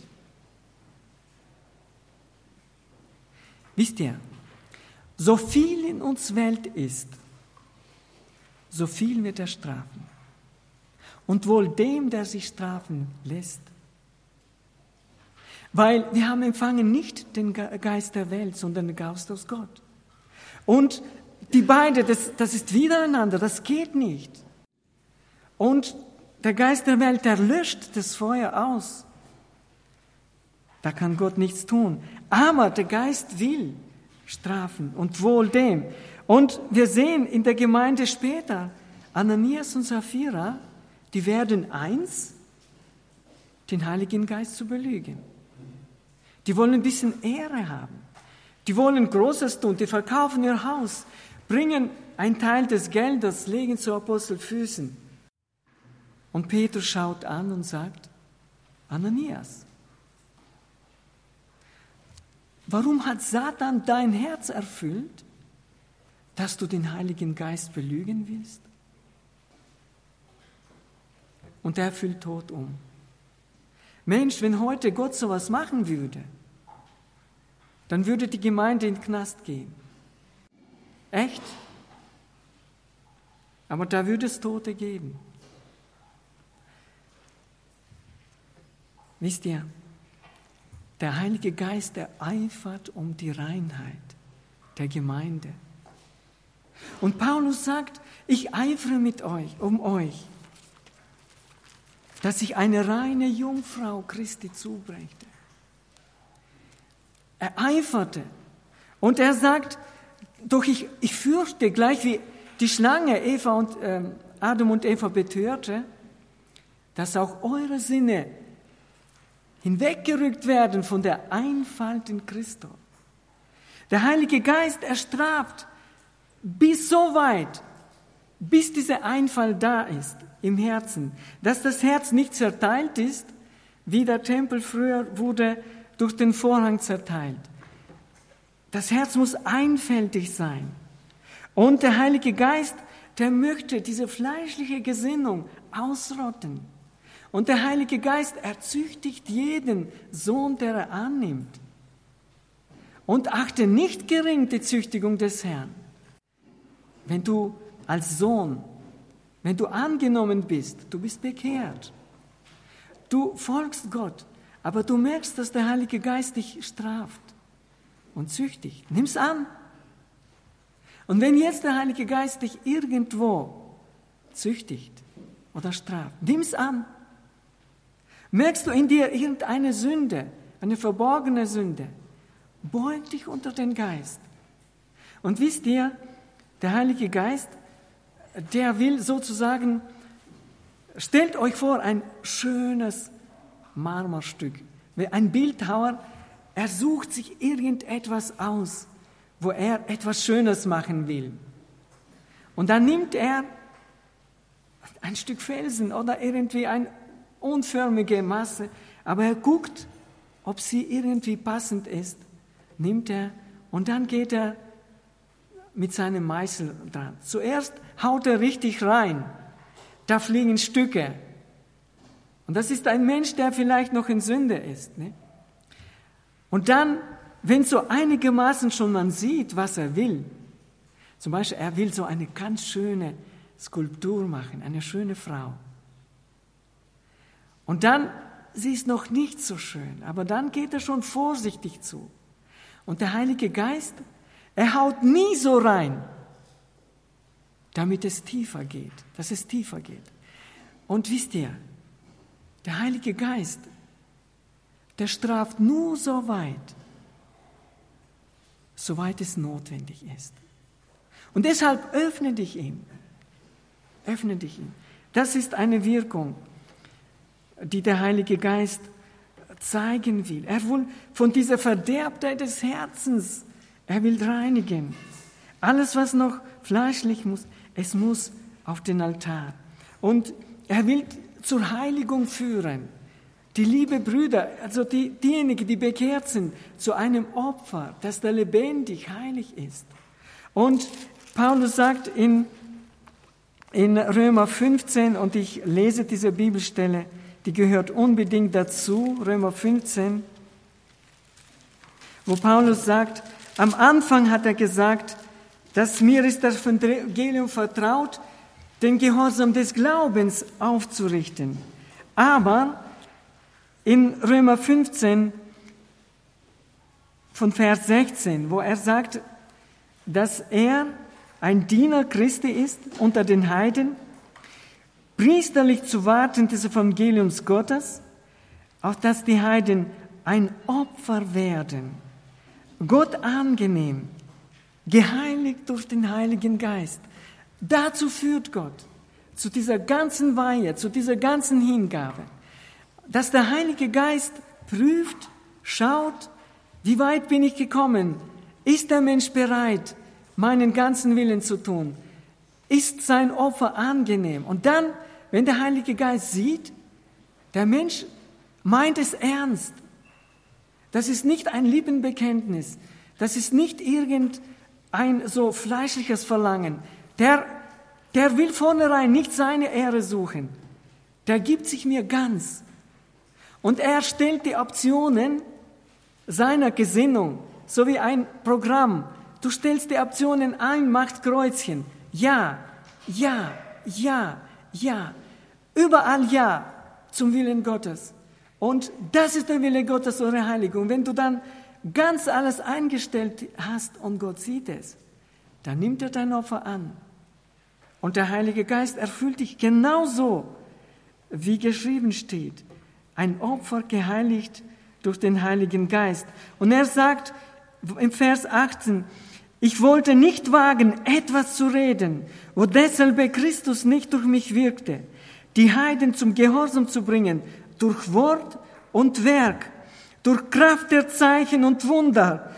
Wisst ihr, so viel in uns Welt ist, so viel wird er strafen. Und wohl dem, der sich strafen lässt. Weil wir haben empfangen nicht den Geist der Welt, sondern den Geist aus Gott. Und die beiden, das ist widereinander, das geht nicht. Und der Geist der Welt, der löscht das Feuer aus. Da kann Gott nichts tun. Aber der Geist will strafen und wohl dem. Und wir sehen in der Gemeinde später, Ananias und Sapphira, die werden eins, den Heiligen Geist zu belügen. Die wollen ein bisschen Ehre haben. Die wollen Großes tun, die verkaufen ihr Haus, bringen einen Teil des Geldes, legen zu Apostelfüßen. Und Petrus schaut an und sagt, Ananias, warum hat Satan dein Herz erfüllt, dass du den Heiligen Geist belügen willst? Und er fällt tot um. Mensch, wenn heute Gott sowas machen würde, dann würde die Gemeinde in den Knast gehen. Echt? Aber da würde es Tote geben. Wisst ihr, der Heilige Geist, der eifert um die Reinheit der Gemeinde. Und Paulus sagt, ich eifere mit euch, um euch, dass ich eine reine Jungfrau Christi zubrächte. Er eiferte und er sagt, doch ich fürchte, gleich wie die Schlange Adam und Eva betörte, dass auch eure Sinne hinweggerückt werden von der Einfalt in Christus. Der Heilige Geist, er straft bis so weit, bis diese Einfalt da ist im Herzen, dass das Herz nicht zerteilt ist, wie der Tempel früher wurde durch den Vorhang zerteilt. Das Herz muss einfältig sein. Und der Heilige Geist, der möchte diese fleischliche Gesinnung ausrotten. Und der Heilige Geist erzüchtigt jeden Sohn, der er annimmt. Und achte nicht gering die Züchtigung des Herrn. Wenn du als Sohn, wenn du angenommen bist, du bist bekehrt, du folgst Gott, aber du merkst, dass der Heilige Geist dich straft und züchtigt, nimm's an. Und wenn jetzt der Heilige Geist dich irgendwo züchtigt oder straft, nimm's an. Merkst du in dir irgendeine Sünde, eine verborgene Sünde, beug dich unter den Geist. Und wisst ihr, der Heilige Geist, der will sozusagen, stellt euch vor, ein schönes Marmorstück. Ein Bildhauer, er sucht sich irgendetwas aus, wo er etwas Schönes machen will. Und dann nimmt er ein Stück Felsen oder irgendwie eine unförmige Masse, aber er guckt, ob sie irgendwie passend ist, nimmt er und dann geht er mit seinem Meißel dran. Zuerst haut er richtig rein, da fliegen Stücke. Und das ist ein Mensch, der vielleicht noch in Sünde ist. Ne? Und dann, wenn so einigermaßen schon man sieht, was er will, zum Beispiel, er will so eine ganz schöne Skulptur machen, eine schöne Frau. Und dann, sie ist noch nicht so schön, aber dann geht er schon vorsichtig zu. Und der Heilige Geist, er haut nie so rein, damit es tiefer geht, dass es tiefer geht. Und wisst ihr, der Heilige Geist, der straft nur so weit es notwendig ist. Und deshalb öffne dich ihm. Öffne dich ihm. Das ist eine Wirkung, die der Heilige Geist zeigen will. Er will von dieser Verderbtheit des Herzens, er will reinigen. Alles, was noch fleischlich muss, es muss auf den Altar. Und er will zur Heiligung führen. Die liebe Brüder, also diejenigen, die bekehrt sind, zu einem Opfer, das da lebendig, heilig ist. Und Paulus sagt in Römer 15, und ich lese diese Bibelstelle, die gehört unbedingt dazu, Römer 15, wo Paulus sagt, am Anfang hat er gesagt, dass mir ist das Evangelium vertraut, den Gehorsam des Glaubens aufzurichten. Aber in Römer 15 von Vers 16, wo er sagt, dass er ein Diener Christi ist unter den Heiden, priesterlich zu warten des Evangeliums Gottes, auf dass die Heiden ein Opfer werden, Gott angenehm, geheiligt durch den Heiligen Geist. Dazu führt Gott, zu dieser ganzen Weihe, zu dieser ganzen Hingabe, dass der Heilige Geist prüft, schaut, wie weit bin ich gekommen? Ist der Mensch bereit, meinen ganzen Willen zu tun? Ist sein Opfer angenehm? Und dann, wenn der Heilige Geist sieht, der Mensch meint es ernst. Das ist nicht ein Lippenbekenntnis. Das ist nicht irgendein so fleischliches Verlangen. Der will vornherein nicht seine Ehre suchen. Der gibt sich mir ganz. Und er stellt die Optionen seiner Gesinnung, so wie ein Programm. Du stellst die Optionen ein, machst Kreuzchen. Ja, ja, ja, ja. Überall ja zum Willen Gottes. Und das ist der Wille Gottes, eure Heiligung. Wenn du dann ganz alles eingestellt hast und Gott sieht es, dann nimmt er dein Opfer an. Und der Heilige Geist erfüllt dich genauso, wie geschrieben steht. Ein Opfer geheiligt durch den Heiligen Geist. Und er sagt im Vers 18, ich wollte nicht wagen, etwas zu reden, wo deshalb Christus nicht durch mich wirkte, die Heiden zum Gehorsam zu bringen, durch Wort und Werk, durch Kraft der Zeichen und Wunder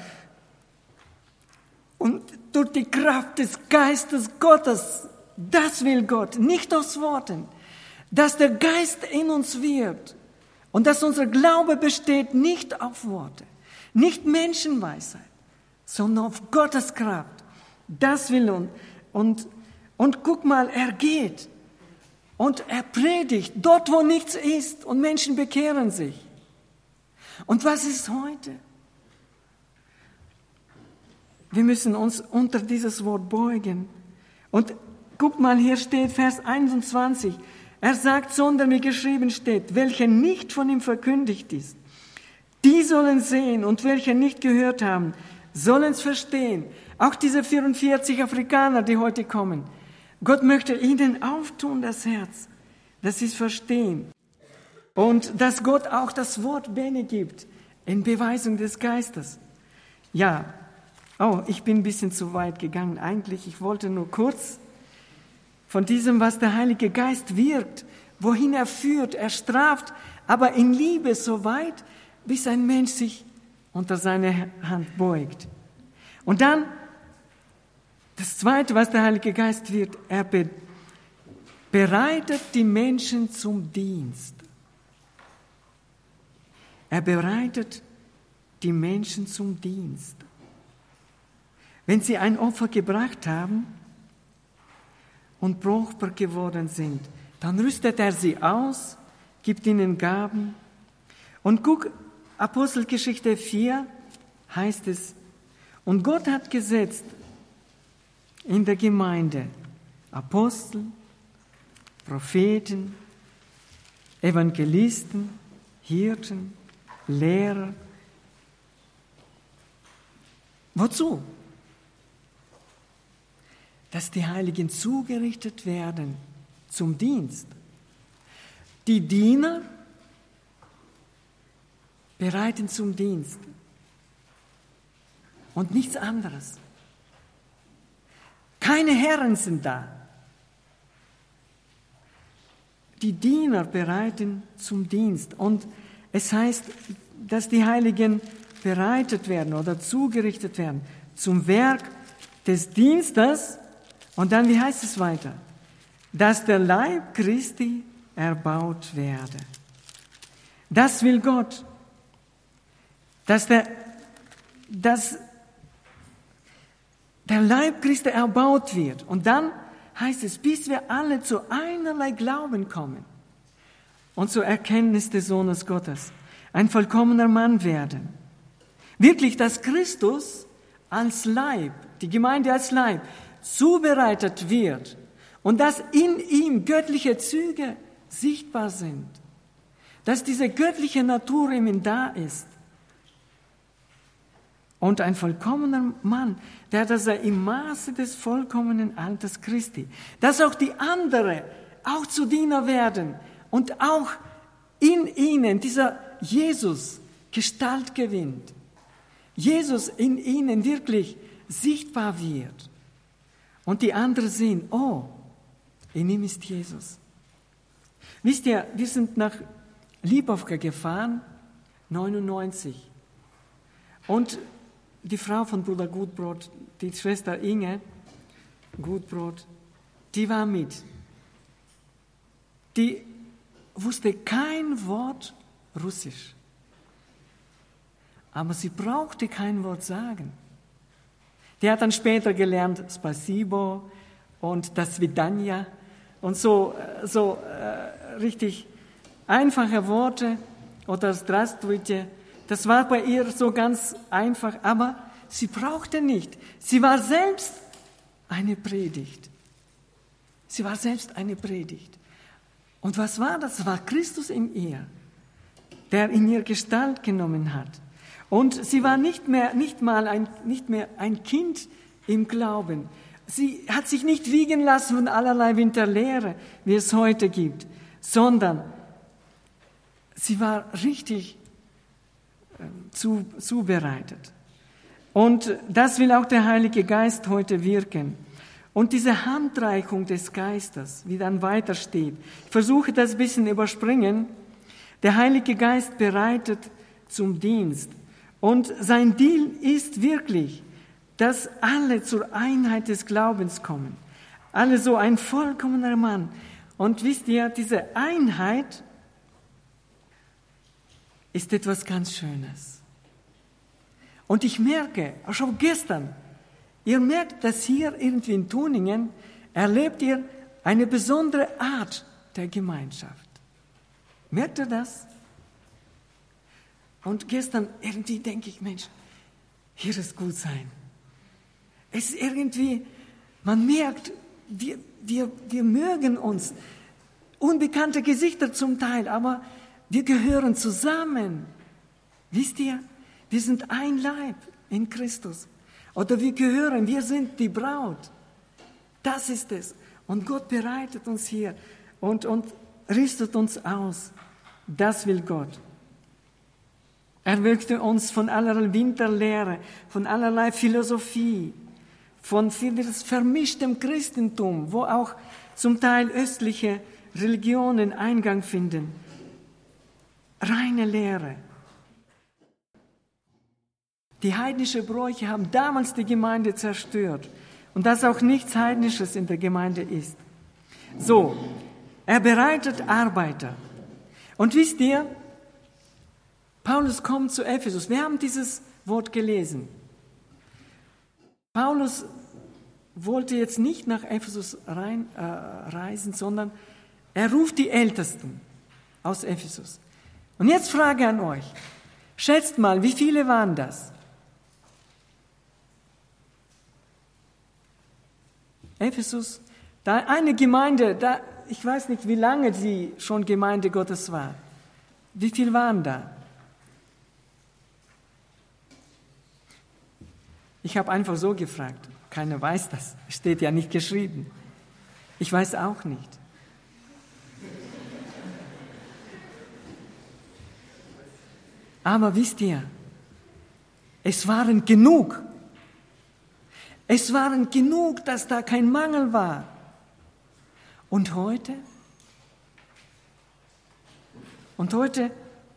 und durch die Kraft des Geistes Gottes. Das will Gott, nicht aus Worten, dass der Geist in uns wirkt und dass unser Glaube besteht nicht auf Worte, nicht Menschenweisheit, sondern auf Gottes Kraft. Das will und guck mal, er geht. Und er predigt dort, wo nichts ist und Menschen bekehren sich. Und was ist heute? Wir müssen uns unter dieses Wort beugen. Und guck mal, hier steht Vers 21. Er sagt, sondern wie geschrieben steht, welcher nicht von ihm verkündigt ist, die sollen sehen und welche nicht gehört haben, sollen es verstehen. Auch diese 44 Afrikaner, die heute kommen. Gott möchte ihnen auftun, das Herz, dass sie es verstehen. Und dass Gott auch das Wort Bene gibt, in Beweisung des Geistes. Ja, ich bin ein bisschen zu weit gegangen eigentlich. Ich wollte nur kurz von diesem, was der Heilige Geist wirkt, wohin er führt, er straft, aber in Liebe so weit, bis ein Mensch sich unter seine Hand beugt. Und dann das Zweite, was der Heilige Geist wird, er bereitet die Menschen zum Dienst. Er bereitet die Menschen zum Dienst. Wenn sie ein Opfer gebracht haben und brauchbar geworden sind, dann rüstet er sie aus, gibt ihnen Gaben. Und guck, Apostelgeschichte 4 heißt es, und Gott hat gesetzt in der Gemeinde Apostel, Propheten, Evangelisten, Hirten, Lehrer. Wozu? Dass die Heiligen zugerichtet werden zum Dienst. Die Diener bereiten zum Dienst und nichts anderes. Keine Herren sind da. Die Diener bereiten zum Dienst. Und es heißt, dass die Heiligen bereitet werden oder zugerichtet werden zum Werk des Dienstes. Und dann, wie heißt es weiter? Dass der Leib Christi erbaut werde. Das will Gott. Dass der Leib Christi erbaut wird. Und dann heißt es, bis wir alle zu einerlei Glauben kommen und zur Erkenntnis des Sohnes Gottes, ein vollkommener Mann werden. Wirklich, dass Christus als Leib, die Gemeinde als Leib, zubereitet wird und dass in ihm göttliche Züge sichtbar sind, dass diese göttliche Natur in ihm da ist. und ein vollkommener Mann, der das er im Maße des vollkommenen Alters Christi, dass auch die anderen auch zu Diener werden und auch in ihnen dieser Jesus Gestalt gewinnt. Jesus in ihnen wirklich sichtbar wird. Und die anderen sehen, oh, in ihm ist Jesus. Wisst ihr, wir sind nach Liebowka gefahren, 99. Und die Frau von Bruder Gutbrot, die Schwester Inge Gutbrot, die war mit. Die wusste kein Wort Russisch. Aber sie brauchte kein Wort sagen. Die hat dann später gelernt, Spasibo und das Vidania und so richtig einfache Worte oder Здравствуйте. Das war bei ihr so ganz einfach, aber sie brauchte nicht. Sie war selbst eine Predigt. Sie war selbst eine Predigt. Und was war das? Das war Christus in ihr, der in ihr Gestalt genommen hat. Und sie war nicht mehr ein Kind im Glauben. Sie hat sich nicht wiegen lassen von allerlei Winterlehre, wie es heute gibt, sondern sie war richtig zubereitet. Und das will auch der Heilige Geist heute wirken. Und diese Handreichung des Geistes, wie dann weiter steht, ich versuche das ein bisschen überspringen. Der Heilige Geist bereitet zum Dienst. Und sein Deal ist wirklich, dass alle zur Einheit des Glaubens kommen. Alle so ein vollkommener Mann. Und wisst ihr, diese Einheit ist etwas ganz Schönes. Und ich merke, auch schon gestern, ihr merkt, dass hier irgendwie in Tuningen erlebt ihr eine besondere Art der Gemeinschaft. Merkt ihr das? Und gestern irgendwie denke ich, Mensch, hier ist gut sein. Es ist irgendwie, man merkt, wir mögen uns. Unbekannte Gesichter zum Teil, aber wir gehören zusammen. Wisst ihr, wir sind ein Leib in Christus. Oder wir sind die Braut. Das ist es. Und Gott bereitet uns hier und rüstet uns aus. Das will Gott. Er möchte uns von allerlei Winterlehre, von allerlei Philosophie, von vieles vermischtem Christentum, wo auch zum Teil östliche Religionen Eingang finden. Reine Lehre. Die heidnischen Bräuche haben damals die Gemeinde zerstört. Und dass auch nichts Heidnisches in der Gemeinde ist. So, er bereitet Arbeiter. Und wisst ihr, Paulus kommt zu Ephesus. Wir haben dieses Wort gelesen. Paulus wollte jetzt nicht nach Ephesus reisen, sondern er ruft die Ältesten aus Ephesus. Und jetzt Frage an euch. Schätzt mal, wie viele waren das? Ephesus, da eine Gemeinde, ich weiß nicht, wie lange sie schon Gemeinde Gottes war. Wie viele waren da? Ich habe einfach so gefragt. Keiner weiß das. Steht ja nicht geschrieben. Ich weiß auch nicht. Aber wisst ihr, es waren genug. Es waren genug, dass da kein Mangel war. Und heute? Und heute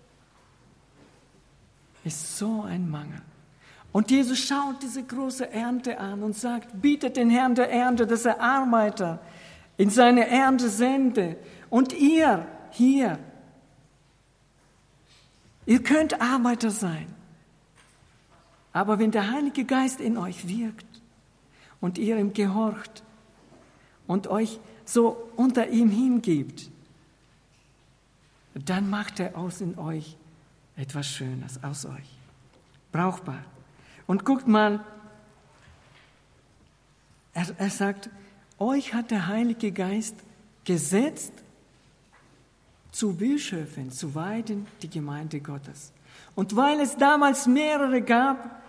ist so ein Mangel. Und Jesus schaut diese große Ernte an und sagt, bietet den Herrn der Ernte, dass er Arbeiter in seine Ernte sende. Und ihr hier, ihr könnt Arbeiter sein. Aber wenn der Heilige Geist in euch wirkt und ihr ihm gehorcht und euch so unter ihm hingibt, dann macht er aus in euch etwas Schönes, aus euch. Brauchbar. Und guckt mal, er sagt, euch hat der Heilige Geist gesetzt, zu Bischöfen, zu weiden die Gemeinde Gottes. Und weil es damals mehrere gab,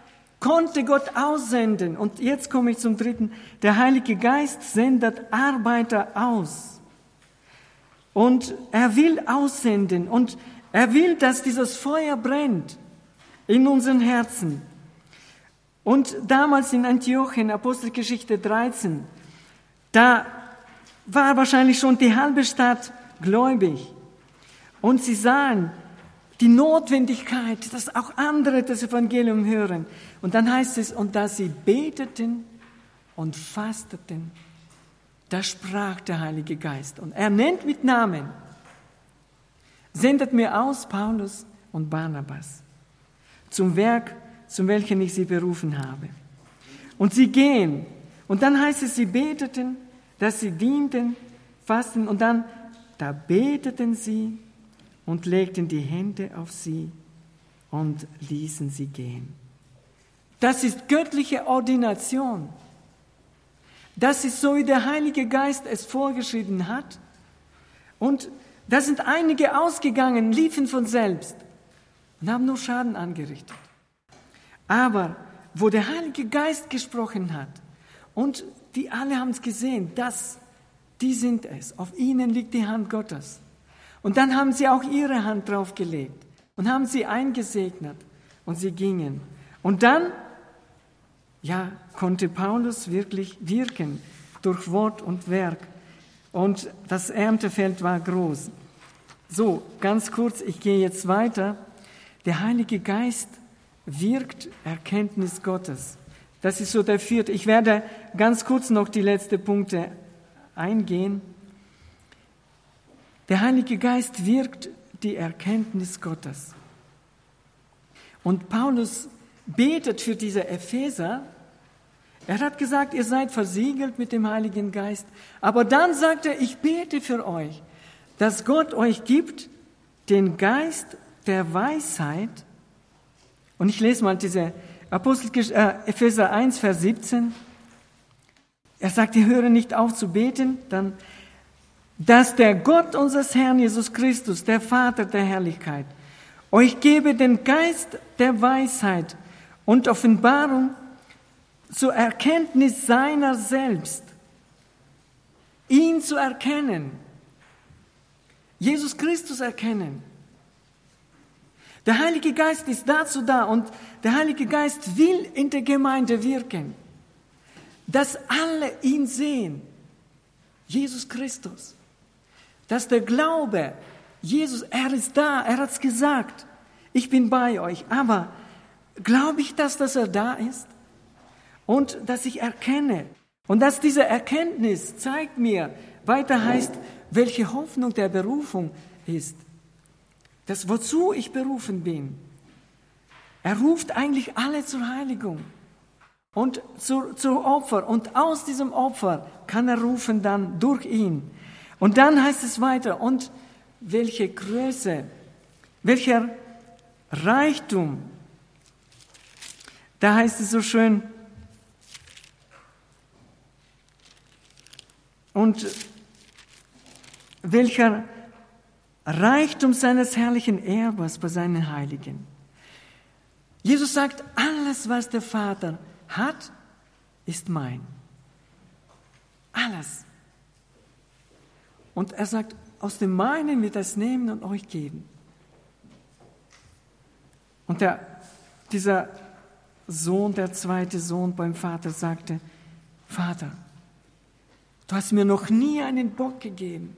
konnte Gott aussenden. Und jetzt komme ich zum dritten. Der Heilige Geist sendet Arbeiter aus. Und er will aussenden. Und er will, dass dieses Feuer brennt in unseren Herzen. Und damals in Antiochien, Apostelgeschichte 13, da war wahrscheinlich schon die halbe Stadt gläubig. Und sie sahen die Notwendigkeit, dass auch andere das Evangelium hören. Und dann heißt es, und dass sie beteten und fasteten, da sprach der Heilige Geist. Und er nennt mit Namen, sendet mir aus Paulus und Barnabas zum Werk, zum welchen ich sie berufen habe. Und sie gehen. Und dann heißt es, sie beteten, dass sie dienten, fasten. Und dann, da beteten sie und legten die Hände auf sie und ließen sie gehen. Das ist göttliche Ordination. Das ist so, wie der Heilige Geist es vorgeschrieben hat. Und da sind einige ausgegangen, liefen von selbst und haben nur Schaden angerichtet. Aber wo der Heilige Geist gesprochen hat und die alle haben es gesehen, die sind es. Auf ihnen liegt die Hand Gottes. Und dann haben sie auch ihre Hand draufgelegt und haben sie eingesegnet und sie gingen. Und dann, konnte Paulus wirklich wirken durch Wort und Werk. Und das Erntefeld war groß. So, ganz kurz, ich gehe jetzt weiter. Der Heilige Geist wirkt Erkenntnis Gottes. Das ist so der vierte. Ich werde ganz kurz noch die letzten Punkte eingehen. Der Heilige Geist wirkt die Erkenntnis Gottes. Und Paulus betet für diese Epheser. Er hat gesagt, ihr seid versiegelt mit dem Heiligen Geist. Aber dann sagt er, ich bete für euch, dass Gott euch gibt den Geist der Weisheit. Und ich lese mal diese Epheser 1, Vers 17. Er sagt, ihr höre nicht auf zu beten, dann, dass der Gott unseres Herrn Jesus Christus, der Vater der Herrlichkeit, euch gebe den Geist der Weisheit und Offenbarung zur Erkenntnis seiner selbst, ihn zu erkennen, Jesus Christus erkennen. Der Heilige Geist ist dazu da und der Heilige Geist will in der Gemeinde wirken, dass alle ihn sehen, Jesus Christus, dass der Glaube, Jesus, er ist da, er hat es gesagt, ich bin bei euch, aber glaube ich, dass er da ist und dass ich erkenne und dass diese Erkenntnis zeigt mir, weiter heißt, welche Hoffnung der Berufung ist. Das, wozu ich berufen bin. Er ruft eigentlich alle zur Heiligung und zu Opfer. Und aus diesem Opfer kann er rufen dann durch ihn. Und dann heißt es weiter, und welche Größe, welcher Reichtum. Da heißt es so schön, und welcher Reichtum seines herrlichen Erbes bei seinen Heiligen. Jesus sagt, alles, was der Vater hat, ist mein. Alles. Und er sagt, aus dem meinen wird er es nehmen und euch geben. Und dieser Sohn, der zweite Sohn beim Vater sagte, Vater, du hast mir noch nie einen Bock gegeben.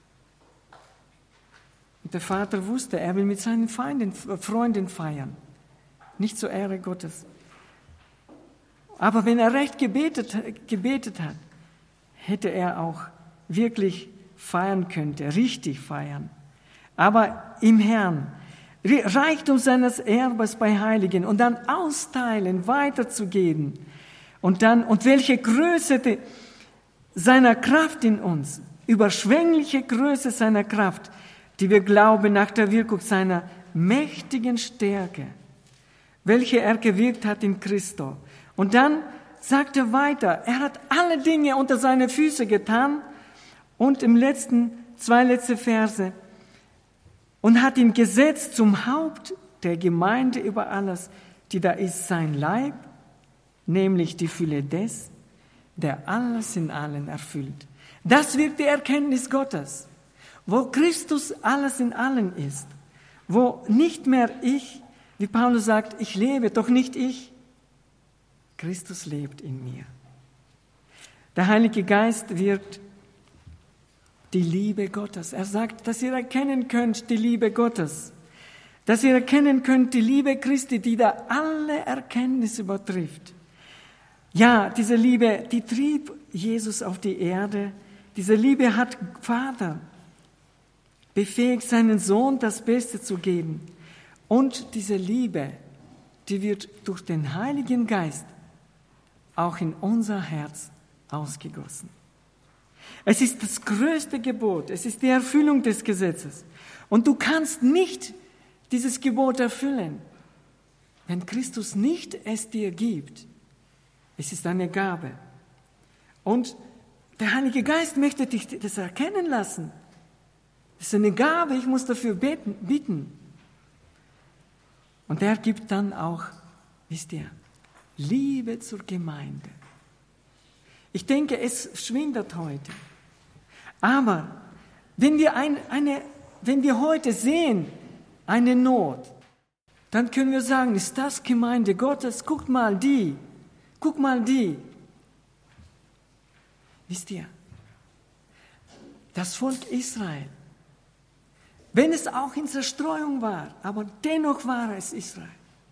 Und der Vater wusste, er will mit seinen Freunden feiern. Nicht zur Ehre Gottes. Aber wenn er recht gebetet hat, hätte er auch wirklich feiern können, richtig feiern. Aber im Herrn, Reichtum seines Erbes bei Heiligen und dann austeilen, weiterzugeben. Und welche Größe seiner Kraft in uns, überschwängliche Größe seiner Kraft, die wir glauben nach der Wirkung seiner mächtigen Stärke, welche er gewirkt hat in Christo. Und dann sagt er weiter, er hat alle Dinge unter seine Füße getan und im zwei letzte Verse, und hat ihn gesetzt zum Haupt der Gemeinde über alles, die da ist, sein Leib, nämlich die Fülle des, der alles in allen erfüllt. Das wird die Erkenntnis Gottes, wo Christus alles in allen ist, wo nicht mehr ich, wie Paulus sagt, ich lebe, doch nicht ich. Christus lebt in mir. Der Heilige Geist wirkt die Liebe Gottes. Er sagt, dass ihr erkennen könnt die Liebe Gottes, dass ihr erkennen könnt die Liebe Christi, die da alle Erkenntnis übertrifft. Ja, diese Liebe, die trieb Jesus auf die Erde. Diese Liebe hat Vater befähigt, seinen Sohn das Beste zu geben. Und diese Liebe, die wird durch den Heiligen Geist auch in unser Herz ausgegossen. Es ist das größte Gebot, es ist die Erfüllung des Gesetzes. Und du kannst nicht dieses Gebot erfüllen, wenn Christus nicht es dir gibt. Es ist eine Gabe. Und der Heilige Geist möchte dich das erkennen lassen. Es ist eine Gabe, ich muss dafür bitten. Und er gibt dann auch, wisst ihr, Liebe zur Gemeinde. Ich denke, es schwindet heute. Aber wenn wir heute sehen, eine Not, dann können wir sagen, ist das Gemeinde Gottes? Guckt mal die. Wisst ihr, das Volk Israel, wenn es auch in Zerstreuung war, aber dennoch war es Israel.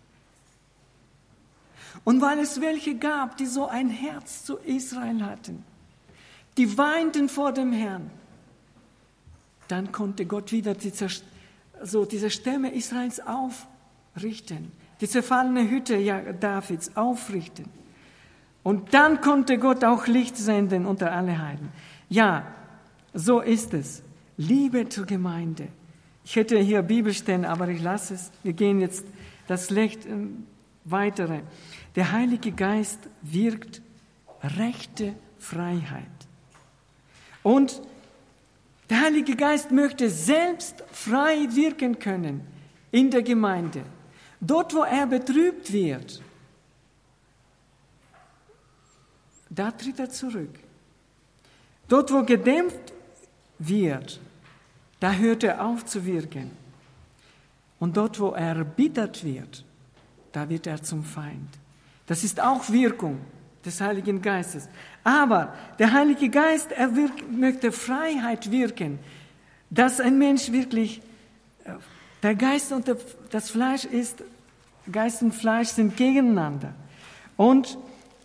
Und weil es welche gab, die so ein Herz zu Israel hatten, die weinten vor dem Herrn, dann konnte Gott wieder diese Stämme Israels aufrichten, die zerfallene Hütte Davids aufrichten. Und dann konnte Gott auch Licht senden unter alle Heiden. Ja, so ist es. Liebe zur Gemeinde. Ich hätte hier Bibelstellen, aber ich lasse es. Wir gehen jetzt das Weitere. Der Heilige Geist wirkt rechte Freiheit. Und der Heilige Geist möchte selbst frei wirken können in der Gemeinde. Dort, wo er betrübt wird, da tritt er zurück. Dort, wo gedämpft wird, da hört er auf zu wirken. Und dort, wo er erbittert wird, da wird er zum Feind. Das ist auch Wirkung des Heiligen Geistes. Aber der Heilige Geist, möchte Freiheit wirken, dass ein Mensch wirklich, der Geist und das Fleisch ist, Geist und Fleisch sind gegeneinander. Und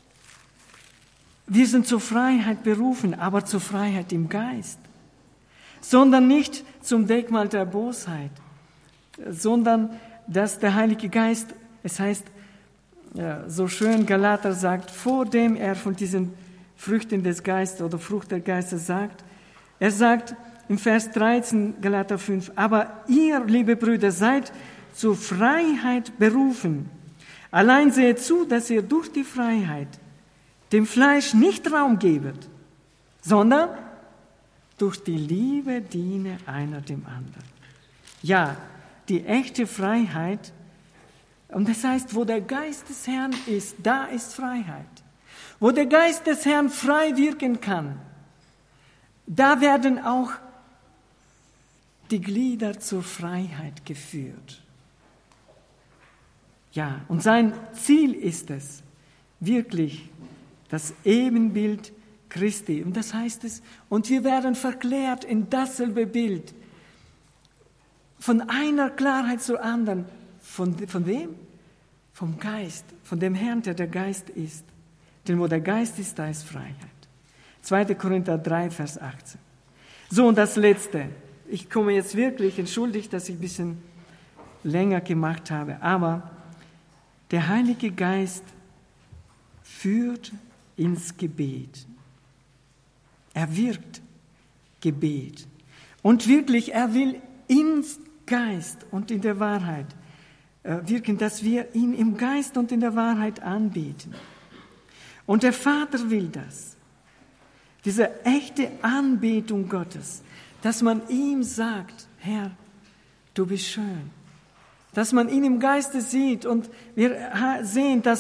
wir sind zur Freiheit berufen, aber zur Freiheit im Geist. Sondern nicht zum Denkmal der Bosheit, sondern dass der Heilige Geist, es heißt, so schön Galater sagt, vor dem er von diesen Früchten des Geistes oder Frucht der Geistes sagt, er sagt im Vers 13, Galater 5, aber ihr, liebe Brüder, seid zur Freiheit berufen. Allein seht zu, dass ihr durch die Freiheit dem Fleisch nicht Raum gebet, sondern durch die Liebe diene einer dem anderen. Ja, die echte Freiheit, und das heißt, wo der Geist des Herrn ist, da ist Freiheit. Wo der Geist des Herrn frei wirken kann, da werden auch die Glieder zur Freiheit geführt. Ja, und sein Ziel ist es, wirklich das Ebenbild Christi. Und das heißt es, und wir werden verklärt in dasselbe Bild. Von einer Klarheit zur anderen. Von wem? Vom Geist, von dem Herrn, der Geist ist. Denn wo der Geist ist, da ist Freiheit. 2. Korinther 3, Vers 18. So, und das Letzte. Ich komme jetzt wirklich, entschuldigt, dass ich ein bisschen länger gemacht habe, aber der Heilige Geist führt ins Gebet. Er wirkt Gebet. Und wirklich, er will ins Geist und in der Wahrheit wirken, dass wir ihn im Geist und in der Wahrheit anbeten. Und der Vater will das. Diese echte Anbetung Gottes, dass man ihm sagt, Herr, du bist schön. Dass man ihn im Geiste sieht und wir sehen, dass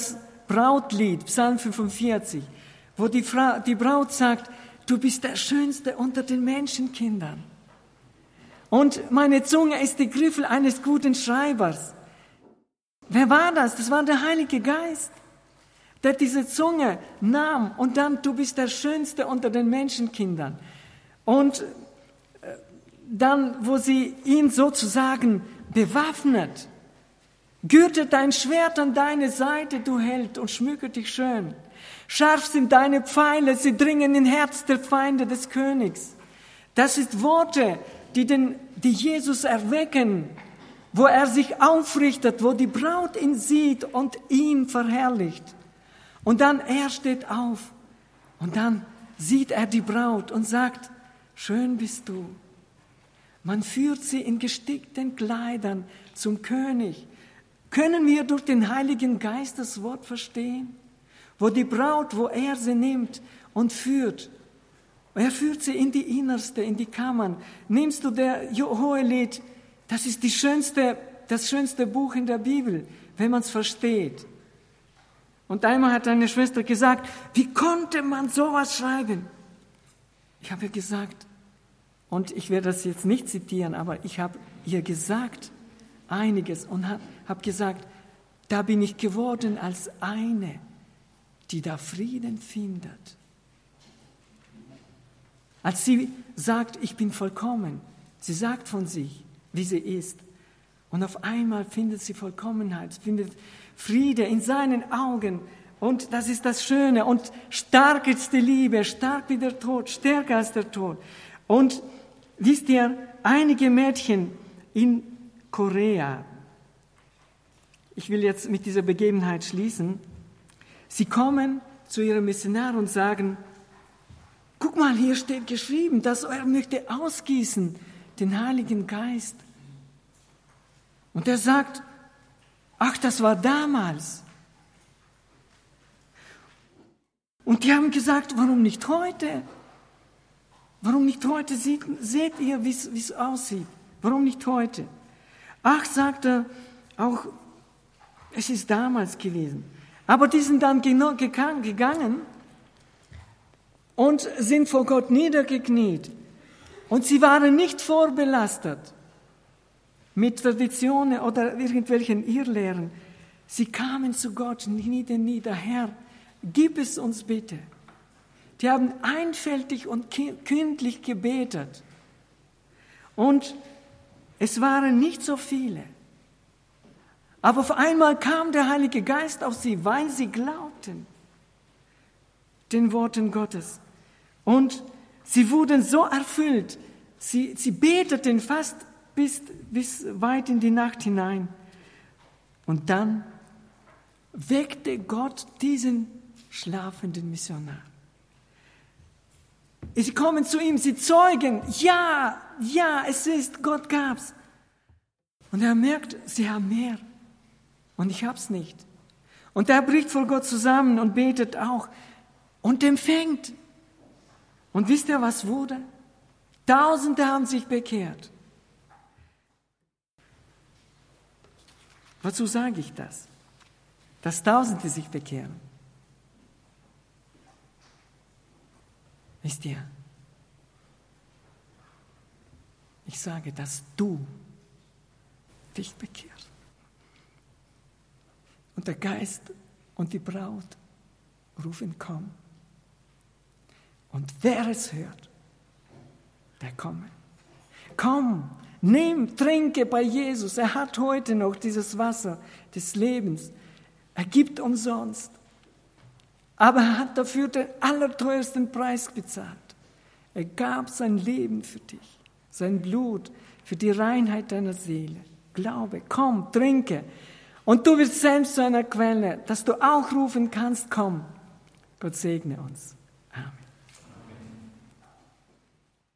Brautlied, Psalm 45, wo die Braut sagt, du bist der Schönste unter den Menschenkindern. Und meine Zunge ist die Griffel eines guten Schreibers. Wer war das? Das war der Heilige Geist, der diese Zunge nahm und dann, du bist der Schönste unter den Menschenkindern. Und dann, wo sie ihn sozusagen bewaffnet, gürtet dein Schwert an deine Seite, du Held, und schmücke dich schön. Scharf sind deine Pfeile, sie dringen in Herz der Feinde des Königs. Das sind Worte, die Jesus erwecken, wo er sich aufrichtet, wo die Braut ihn sieht und ihn verherrlicht. Und dann er steht auf und dann sieht er die Braut und sagt, schön bist du. Man führt sie in gestickten Kleidern zum König. Können wir durch den Heiligen Geist das Wort verstehen? Wo die Braut, wo er sie nimmt und führt. Er führt sie in die Innerste, in die Kammern. Nimmst du der Hohelied, das ist das schönste Buch in der Bibel, wenn man es versteht. Und einmal hat eine Schwester gesagt, wie konnte man sowas schreiben? Ich habe ihr gesagt, und ich werde das jetzt nicht zitieren, aber ich habe ihr gesagt einiges und habe gesagt, da bin ich geworden als eine, die da Frieden findet. Als sie sagt, ich bin vollkommen, sie sagt von sich, wie sie ist. Und auf einmal findet sie Vollkommenheit, findet Friede in seinen Augen. Und das ist das Schöne. Und stark ist die Liebe, stark wie der Tod, stärker als der Tod. Und wisst ihr, einige Mädchen in Korea, ich will jetzt mit dieser Begebenheit schließen, sie kommen zu ihrem Missionar und sagen, guck mal, hier steht geschrieben, dass er möchte ausgießen, den Heiligen Geist. Und er sagt, ach, das war damals. Und die haben gesagt, warum nicht heute? Warum nicht heute? Seht ihr, wie es aussieht? Warum nicht heute? Ach, sagt er, auch, es ist damals gewesen. Aber die sind dann gegangen und sind vor Gott niedergekniet. Und sie waren nicht vorbelastet mit Traditionen oder irgendwelchen Irrlehren. Sie kamen zu Gott nieder, Herr, gib es uns bitte. Die haben einfältig und kindlich gebetet. Und es waren nicht so viele. Aber auf einmal kam der Heilige Geist auf sie, weil sie glaubten den Worten Gottes. Und sie wurden so erfüllt, sie beteten fast bis weit in die Nacht hinein. Und dann weckte Gott diesen schlafenden Missionar. Sie kommen zu ihm, sie zeugen, ja, es ist, Gott gab's. Und er merkt, sie haben mehr und ich hab's nicht. Und er bricht vor Gott zusammen und betet auch und empfängt. Und wisst ihr, was wurde? Tausende haben sich bekehrt. Wozu sage ich das? Dass Tausende sich bekehren. Wisst ihr, ich sage, dass du dich bekehrst. Und der Geist und die Braut rufen, komm. Und wer es hört, der komme. Komm, nimm, trinke bei Jesus. Er hat heute noch dieses Wasser des Lebens. Er gibt umsonst. Aber er hat dafür den allerteuersten Preis bezahlt. Er gab sein Leben für dich, sein Blut, für die Reinheit deiner Seele. Glaube, komm, trinke. Und du wirst selbst zu einer Quelle, dass du auch rufen kannst, komm. Gott segne uns. Amen.